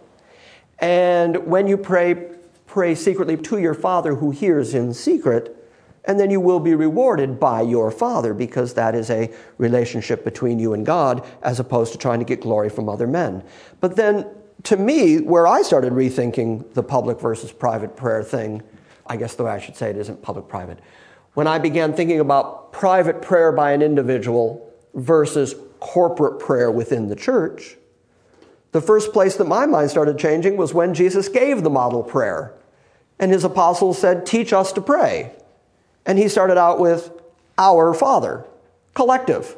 And when you pray, pray secretly to your Father who hears in secret, and then you will be rewarded by your Father, because that is a relationship between you and God as opposed to trying to get glory from other men. But then, to me, where I started rethinking the public versus private prayer thing, I guess the way I should say it isn't public-private, when I began thinking about private prayer by an individual versus corporate prayer within the church, the first place that my mind started changing was when Jesus gave the model prayer. And his apostles said, teach us to pray. And he started out with, our Father, collective.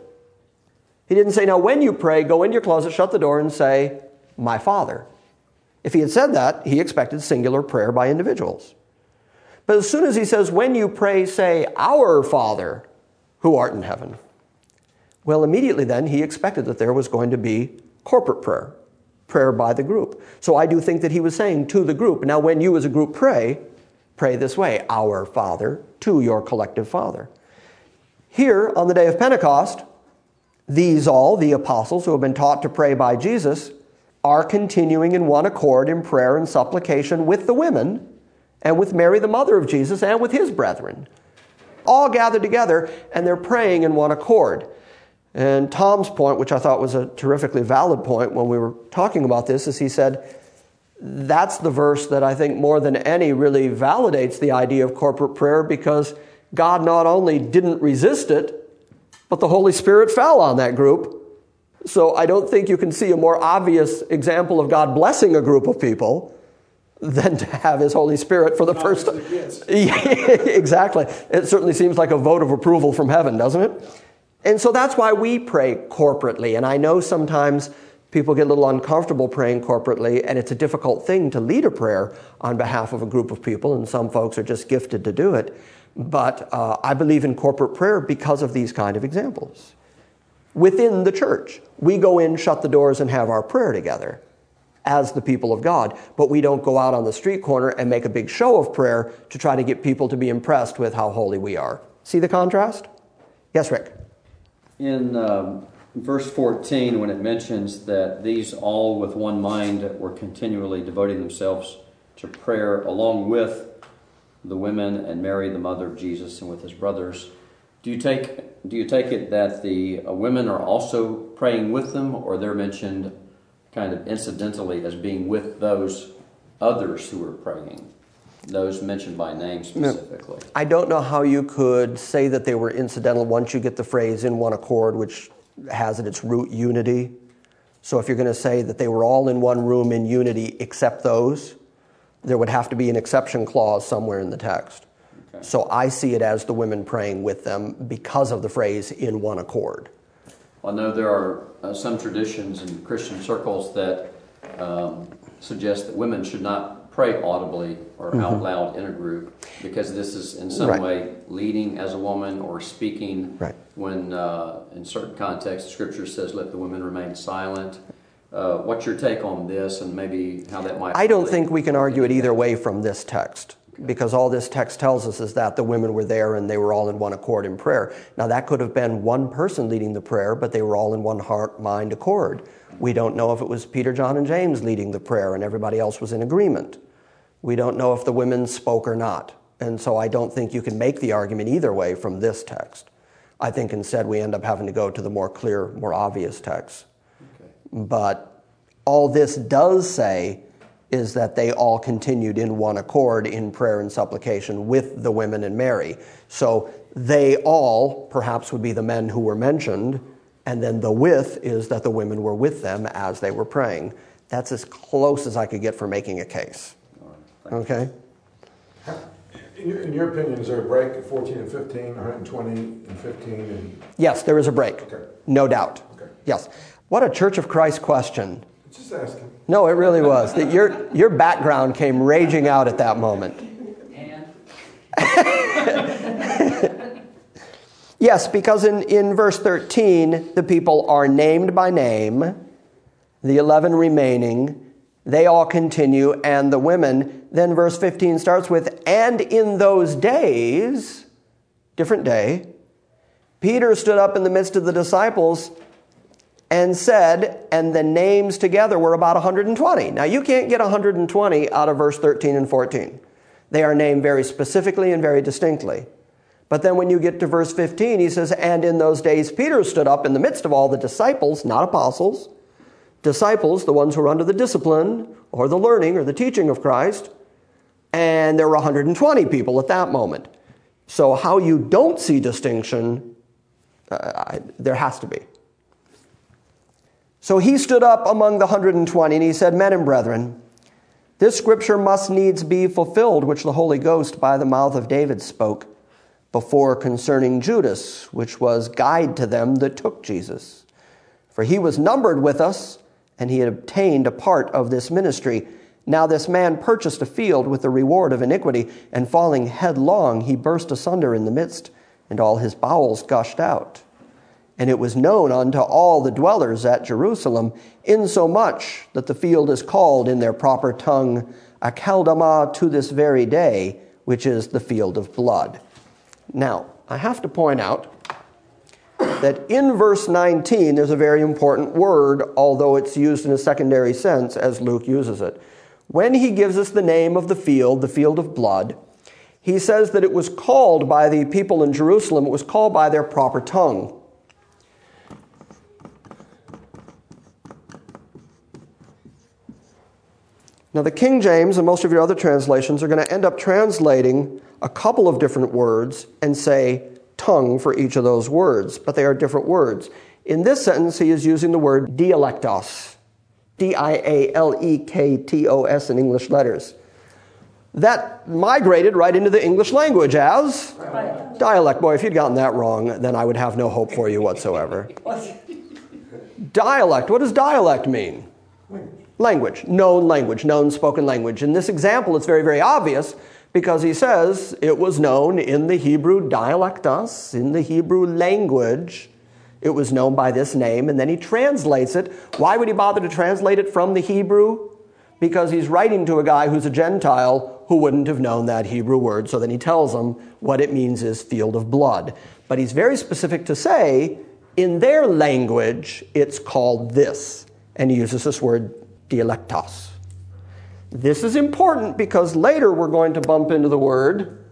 He didn't say, now when you pray, go in your closet, shut the door, and say, my Father. If he had said that, he expected singular prayer by individuals. But as soon as he says, when you pray, say, our Father, who art in heaven, well, immediately then he expected that there was going to be corporate prayer. Prayer by the group. So I do think that he was saying to the group, now when you as a group pray, pray this way, our Father, to your collective Father. Here, on the day of Pentecost, these all, the apostles who have been taught to pray by Jesus, are continuing in one accord in prayer and supplication with the women and with Mary, the mother of Jesus, and with his brethren. All gathered together, and they're praying in one accord. And Tom's point, which I thought was a terrifically valid point when we were talking about this, is he said, that's the verse that I think more than any really validates the idea of corporate prayer, because God not only didn't resist it, but the Holy Spirit fell on that group. So I don't think you can see a more obvious example of God blessing a group of people than to have his Holy Spirit for the Not first time. Yeah, exactly. It certainly seems like a vote of approval from heaven, doesn't it? And so that's why we pray corporately. And I know sometimes people get a little uncomfortable praying corporately, and it's a difficult thing to lead a prayer on behalf of a group of people, and some folks are just gifted to do it. But uh, I believe in corporate prayer because of these kind of examples. Within the church, we go in, shut the doors, and have our prayer together as the people of God. But we don't go out on the street corner and make a big show of prayer to try to get people to be impressed with how holy we are. See the contrast? Yes, Rick? In um, verse fourteen, when it mentions that these all with one mind were continually devoting themselves to prayer along with the women and Mary, the mother of Jesus, and with his brothers, do you take do you take it that the uh, women are also praying with them, or they're mentioned kind of incidentally as being with those others who are praying? Those mentioned by name specifically. No, I don't know how you could say that they were incidental once you get the phrase in one accord, which has at its root unity. So if you're going to say that they were all in one room in unity except those, there would have to be an exception clause somewhere in the text. Okay. So I see it as the women praying with them because of the phrase in one accord. I know there are uh, some traditions in Christian circles that um, suggest that women should not pray audibly or mm-hmm. out loud in a group because this is in some right. way leading as a woman or speaking right. when uh, in certain contexts Scripture says let the women remain silent. Uh, what's your take on this and maybe how that might... I don't think we can argue it either way from this text. Because all this text tells us is that the women were there and they were all in one accord in prayer. Now that could have been one person leading the prayer, but they were all in one heart, mind accord. We don't know if it was Peter, John, and James leading the prayer and everybody else was in agreement. We don't know if the women spoke or not. And so I don't think you can make the argument either way from this text. I think instead we end up having to go to the more clear, more obvious text. Okay. But all this does say is that they all continued in one accord in prayer and supplication with the women and Mary. So they all perhaps would be the men who were mentioned, and then the with is that the women were with them as they were praying. That's as close as I could get for making a case. Okay? In your, in your opinion, is there a break at fourteen and fifteen, one hundred twenty and fifteen? And... Yes, there is a break. Okay. No doubt. Okay. Yes. What a Church of Christ question. Just asking. No, it really was. Your, your background came raging out at that moment. And? Yes, because in, in verse thirteen, the people are named by name, the eleven remaining, they all continue, and the women. Then verse fifteen starts with, and in those days, different day, Peter stood up in the midst of the disciples and said, and the names together were about one hundred twenty. Now, you can't get one hundred twenty out of verse thirteen and fourteen. They are named very specifically and very distinctly. But then when you get to verse fifteen, he says, and in those days Peter stood up in the midst of all the disciples, not apostles, disciples, the ones who are under the discipline or the learning or the teaching of Christ, and there were one hundred twenty people at that moment. So how you don't see distinction, uh, there has to be. So he stood up among the one hundred twenty, and he said, men and brethren, this scripture must needs be fulfilled, which the Holy Ghost by the mouth of David spoke before concerning Judas, which was guide to them that took Jesus. For he was numbered with us, and he had obtained a part of this ministry. Now this man purchased a field with the reward of iniquity, and falling headlong, he burst asunder in the midst, and all his bowels gushed out. And it was known unto all the dwellers at Jerusalem, insomuch that the field is called in their proper tongue Akeldama to this very day, which is the field of blood. Now, I have to point out that in verse nineteen, there's a very important word, although it's used in a secondary sense as Luke uses it. When he gives us the name of the field, the field of blood, he says that it was called by the people in Jerusalem, it was called by their proper tongue. Now, the King James and most of your other translations are going to end up translating a couple of different words and say tongue for each of those words, but they are different words. In this sentence, he is using the word dialektos, D I A L E K T O S in English letters. That migrated right into the English language as dialect. dialect. Boy, if you'd gotten that wrong, then I would have no hope for you whatsoever. Dialect. What does dialect mean? Language, known language, known spoken language. In this example, it's very, very obvious because he says it was known in the Hebrew dialectos, in the Hebrew language. It was known by this name, and then he translates it. Why would he bother to translate it from the Hebrew? Because he's writing to a guy who's a Gentile who wouldn't have known that Hebrew word. So then he tells him what it means is field of blood. But he's very specific to say, in their language, it's called this. And he uses this word dialectos. This is important because later we're going to bump into the word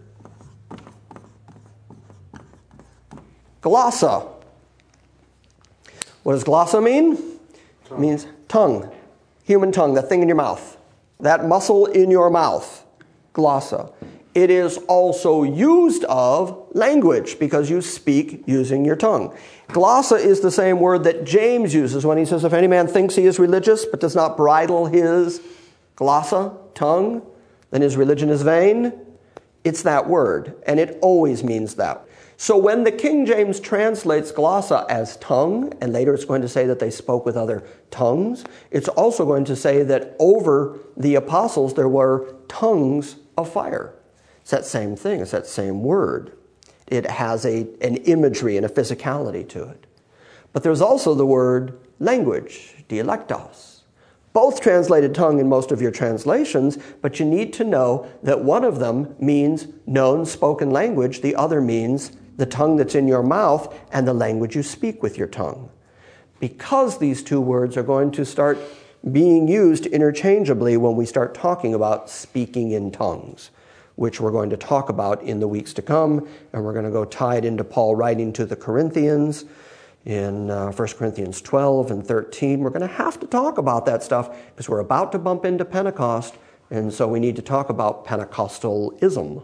glossa. What does glossa mean? Tongue. It means tongue, human tongue, that thing in your mouth, that muscle in your mouth, glossa. it is also used of language because you speak using your tongue. Glossa is the same word that James uses when he says, if any man thinks he is religious but does not bridle his glossa, tongue, then his religion is vain. It's that word, and it always means that. So when the King James translates glossa as tongue, and later it's going to say that they spoke with other tongues, it's also going to say that over the apostles there were tongues of fire. It's that same thing. It's that same word. It has a, an imagery and a physicality to it. But there's also the word language, dialectos. Both translated tongue in most of your translations, but you need to know that one of them means known spoken language. The other means the tongue that's in your mouth and the language you speak with your tongue. Because these two words are going to start being used interchangeably when we start talking about speaking in tongues, which we're going to talk about in the weeks to come, and we're going to go tie it into Paul writing to the Corinthians in uh, First Corinthians twelve and thirteen. We're going to have to talk about that stuff because we're about to bump into Pentecost, and so we need to talk about Pentecostalism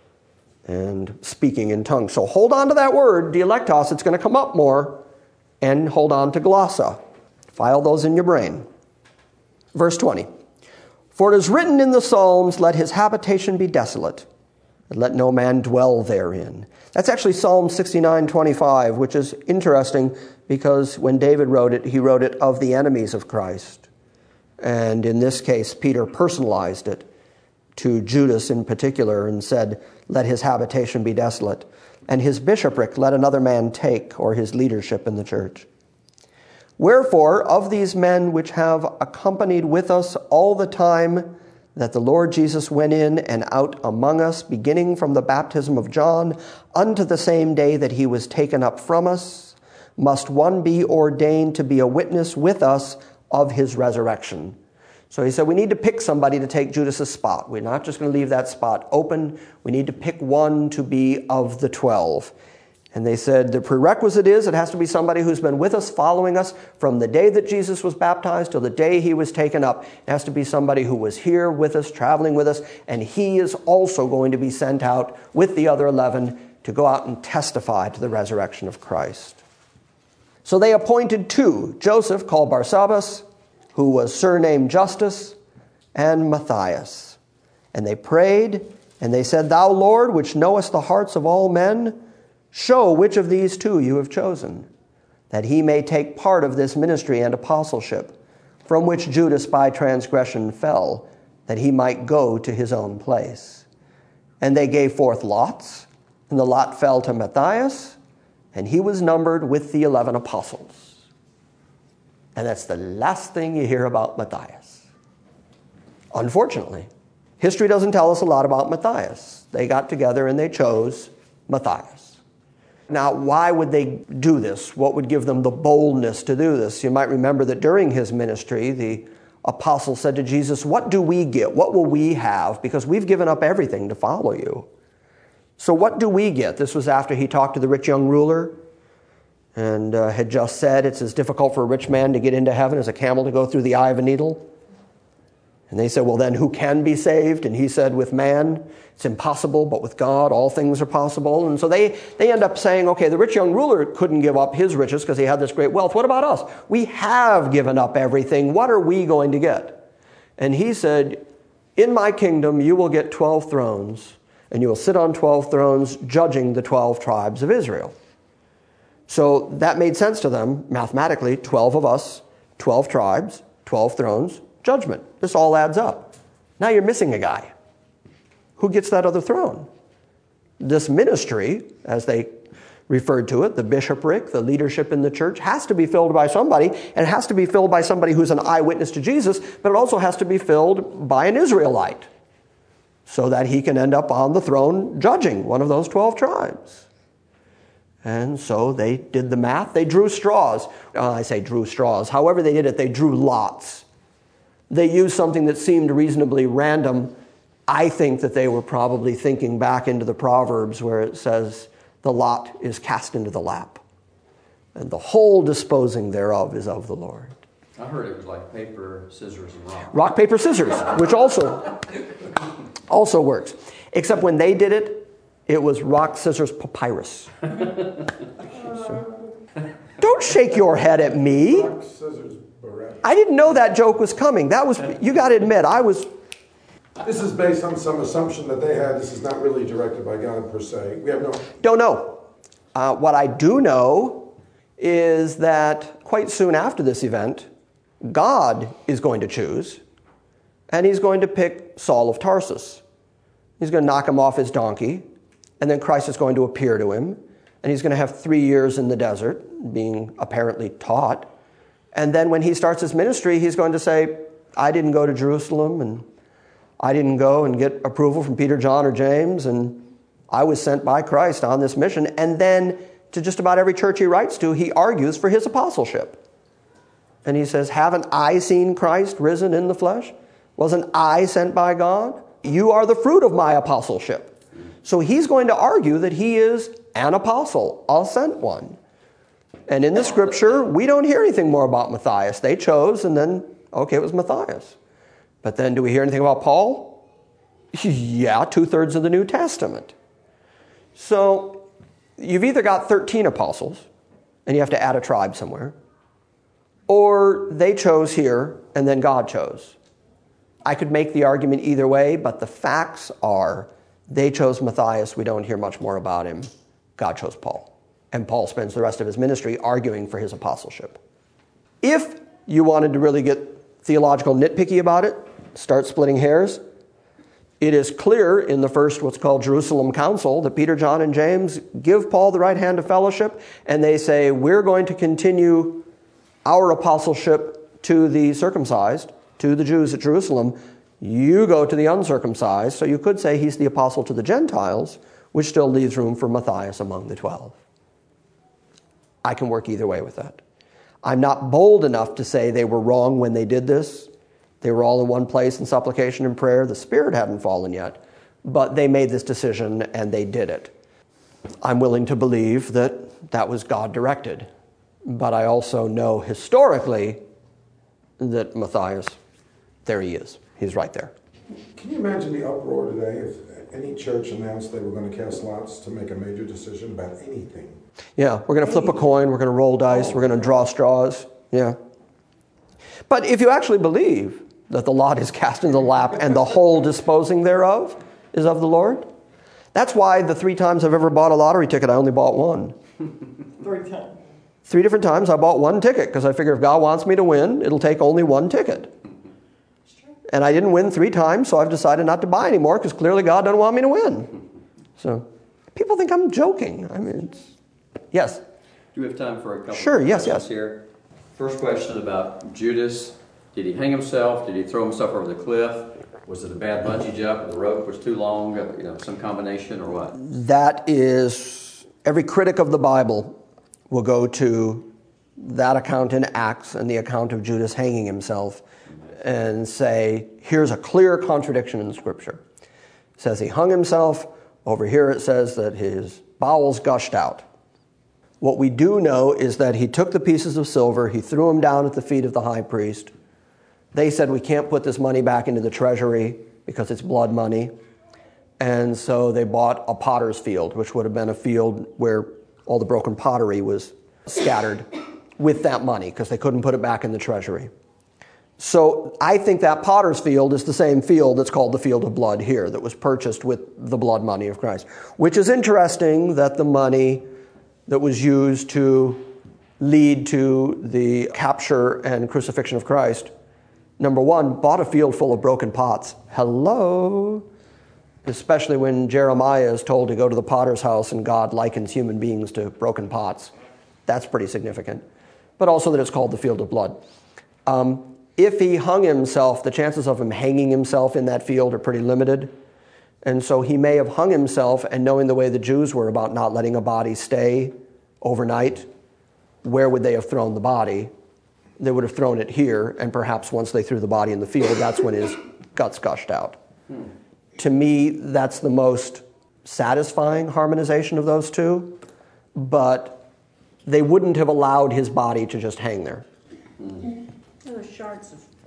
and speaking in tongues. So hold on to that word, dialectos. It's going to come up more, and hold on to glossa. File those in your brain. Verse twenty. For it is written in the Psalms, let his habitation be desolate, and let no man dwell therein. That's actually Psalm sixty-nine twenty-five, which is interesting because when David wrote it, he wrote it of the enemies of Christ. And in this case, Peter personalized it to Judas in particular and said, let his habitation be desolate, and his bishopric let another man take, or his leadership in the church. Wherefore, of these men which have accompanied with us all the time that the Lord Jesus went in and out among us, beginning from the baptism of John unto the same day that he was taken up from us, must one be ordained to be a witness with us of his resurrection. So he said, we need to pick somebody to take Judas's spot. We're not just going to leave that spot open. We need to pick one to be of the twelve. And they said the prerequisite is it has to be somebody who's been with us, following us from the day that Jesus was baptized till the day he was taken up. It has to be somebody who was here with us, traveling with us, and he is also going to be sent out with the other eleven to go out and testify to the resurrection of Christ. So they appointed two, Joseph, called Barsabbas, who was surnamed Justus, and Matthias. And they prayed, and they said, Thou, Lord, which knowest the hearts of all men, show which of these two you have chosen, that he may take part of this ministry and apostleship, from which Judas by transgression fell, that he might go to his own place. And they gave forth lots, and the lot fell to Matthias, and he was numbered with the eleven apostles. And that's the last thing you hear about Matthias. Unfortunately, history doesn't tell us a lot about Matthias. They got together and they chose Matthias. Now, why would they do this? What would give them the boldness to do this? You might remember that during his ministry, the apostle said to Jesus, what do we get? What will we have? Because we've given up everything to follow you. So what do we get? This was after he talked to the rich young ruler and uh, had just said it's as difficult for a rich man to get into heaven as a camel to go through the eye of a needle. And they said, well, then who can be saved? And he said, with man, it's impossible, but with God, all things are possible. And so they, they end up saying, okay, the rich young ruler couldn't give up his riches because he had this great wealth. What about us? We have given up everything. What are we going to get? And he said, in my kingdom, you will get twelve thrones, and you will sit on twelve thrones judging the twelve tribes of Israel. So that made sense to them, mathematically, twelve of us, twelve tribes, twelve thrones, judgment. This all adds up. Now you're missing a guy. Who gets that other throne? This ministry, as they referred to it, the bishopric, the leadership in the church, has to be filled by somebody, and it has to be filled by somebody who's an eyewitness to Jesus, but it also has to be filled by an Israelite, so that he can end up on the throne judging one of those twelve tribes. And so they did the math. They drew straws. Uh, I say drew straws. However they did it, they drew lots. They used something that seemed reasonably random. I think that they were probably thinking back into the Proverbs where it says, the lot is cast into the lap, and the whole disposing thereof is of the Lord. I heard it was like paper, scissors, and rock. Rock, paper, scissors, which also, also works. Except when they did it, it was rock, scissors, papyrus. So, don't shake your head at me. Rock, scissors, Barabbas. I didn't know that joke was coming. That was, you got to admit, I was... This is based on some assumption that they had. This is not really directed by God per se. We have no... Don't know. Uh, what I do know is that quite soon after this event, God is going to choose, and he's going to pick Saul of Tarsus. He's going to knock him off his donkey, and then Christ is going to appear to him, and he's going to have three years in the desert, being apparently taught. And then when he starts his ministry, he's going to say, I didn't go to Jerusalem, and I didn't go and get approval from Peter, John, or James, and I was sent by Christ on this mission. And then to just about every church he writes to, he argues for his apostleship. And he says, haven't I seen Christ risen in the flesh? Wasn't I sent by God? You are the fruit of my apostleship. So he's going to argue that he is an apostle, a sent one. And in the scripture, we don't hear anything more about Matthias. They chose, and then, okay, it was Matthias. But then do we hear anything about Paul? Yeah, two-thirds of the New Testament. So you've either got thirteen apostles, and you have to add a tribe somewhere, or they chose here, and then God chose. I could make the argument either way, but the facts are they chose Matthias. We don't hear much more about him. God chose Paul. And Paul spends the rest of his ministry arguing for his apostleship. If you wanted to really get theological nitpicky about it, start splitting hairs, it is clear in the first what's called Jerusalem Council that Peter, John, and James give Paul the right hand of fellowship, and they say, we're going to continue our apostleship to the circumcised, to the Jews at Jerusalem. You go to the uncircumcised. So you could say he's the apostle to the Gentiles, which still leaves room for Matthias among the twelve. I can work either way with that. I'm not bold enough to say they were wrong when they did this. They were all in one place in supplication and prayer. The Spirit hadn't fallen yet, but they made this decision and they did it. I'm willing to believe that that was God-directed, but I also know historically that Matthias, there he is. He's right there. Can you imagine the uproar today if any church announced they were going to cast lots to make a major decision about anything? Yeah, we're going to flip a coin, we're going to roll dice, we're going to draw straws. Yeah. But if you actually believe that the lot is cast into the lap and the whole disposing thereof is of the Lord, that's why the three times I've ever bought a lottery ticket, I only bought one. Three times. Three different times I bought one ticket because I figure if God wants me to win, it'll take only one ticket. And I didn't win three times, so I've decided not to buy anymore because clearly God doesn't want me to win. So people think I'm joking. I mean, it's... Yes? Do we have time for a couple Sure, of yes, questions yes. here? First question about Judas. Did he hang himself? Did he throw himself over the cliff? Was it a bad bungee jump? The rope was too long? You know, some combination or what? That is, every critic of the Bible will go to that account in Acts and the account of Judas hanging himself and say, here's a clear contradiction in the Scripture. It says he hung himself. Over here it says that his bowels gushed out. What we do know is that he took the pieces of silver, he threw them down at the feet of the high priest. They said, we can't put this money back into the treasury because it's blood money. And so they bought a potter's field, which would have been a field where all the broken pottery was scattered with that money because they couldn't put it back in the treasury. So I think that potter's field is the same field that's called the field of blood here that was purchased with the blood money of Christ, which is interesting that the money that was used to lead to the capture and crucifixion of Christ, number one, bought a field full of broken pots. Hello? Especially when Jeremiah is told to go to the potter's house and God likens human beings to broken pots. That's pretty significant. But also that it's called the field of blood. Um, if he hung himself, the chances of him hanging himself in that field are pretty limited. And so he may have hung himself, and knowing the way the Jews were about not letting a body stay overnight, where would they have thrown the body? They would have thrown it here, and perhaps once they threw the body in the field, that's when his guts gushed out. Hmm. To me, that's the most satisfying harmonization of those two, but they wouldn't have allowed his body to just hang there. There were shards of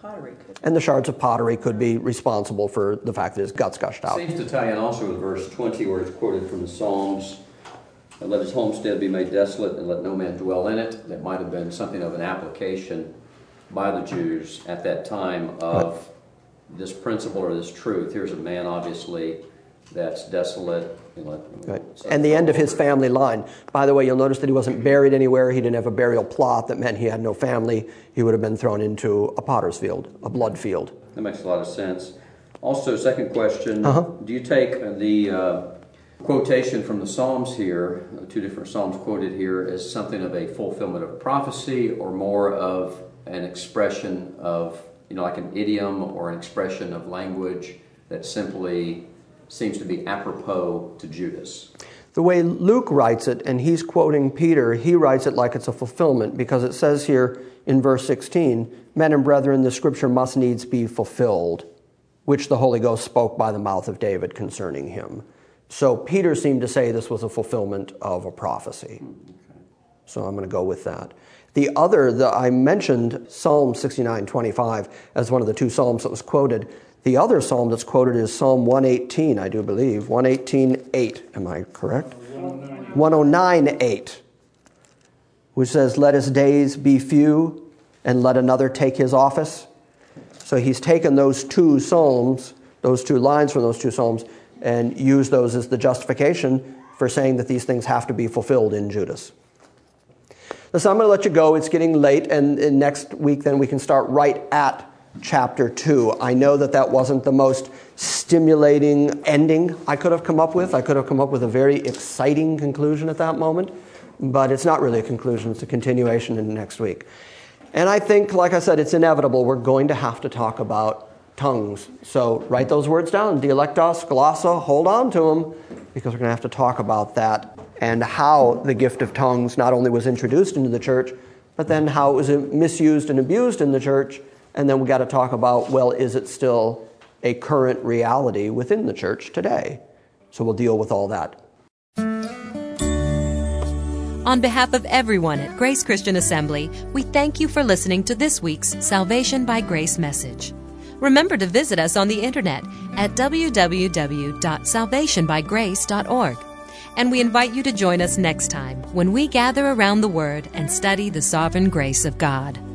pottery could. And the shards of pottery could be responsible for the fact that his guts gushed out. Seems to tie in also with verse twenty, where it's quoted from the Psalms, "Let his homestead be made desolate, and let no man dwell in it." That might have been something of an application by the Jews at that time of this principle or this truth. Here's a man, obviously, that's desolate. You know, Right. And the end of his family line. By the way, you'll notice that he wasn't buried anywhere. He didn't have a burial plot that meant he had no family. He would have been thrown into a potter's field, a blood field. That makes a lot of sense. Also, second question, Uh-huh. do you take the uh, quotation from the Psalms here, the two different Psalms quoted here, as something of a fulfillment of a prophecy, or more of an expression of, you know, like an idiom or an expression of language that simply seems to be apropos to Judas? The way Luke writes it, and he's quoting Peter, he writes it like it's a fulfillment, because it says here in verse sixteen, "Men and brethren, the scripture must needs be fulfilled, which the Holy Ghost spoke by the mouth of David concerning him." So Peter seemed to say this was a fulfillment of a prophecy. So I'm going to go with that. The other, the, I mentioned Psalm sixty-nine twenty-five as one of the two psalms that was quoted. The other psalm that's quoted is Psalm one eighteen, I do believe. one eighteen eight, am I correct? one oh nine eight, which says, "Let his days be few, and let another take his office." So he's taken those two psalms, those two lines from those two psalms, and used those as the justification for saying that these things have to be fulfilled in Judas. So I'm going to let you go. It's getting late, and, and next week then we can start right at chapter two. I know that that wasn't the most stimulating ending I could have come up with. I could have come up with a very exciting conclusion at that moment, but it's not really a conclusion. It's a continuation in next week. And I think, like I said, it's inevitable. We're going to have to talk about tongues. So write those words down. Dialectos, glossa, hold on to them, because we're going to have to talk about that and how the gift of tongues not only was introduced into the church, but then how it was misused and abused in the church. And then we got to talk about, well, is it still a current reality within the church today? So we'll deal with all that. On behalf of everyone at Grace Christian Assembly, we thank you for listening to this week's Salvation by Grace message. Remember to visit us on the internet at w w w dot salvation by grace dot org. And we invite you to join us next time when we gather around the Word and study the sovereign grace of God.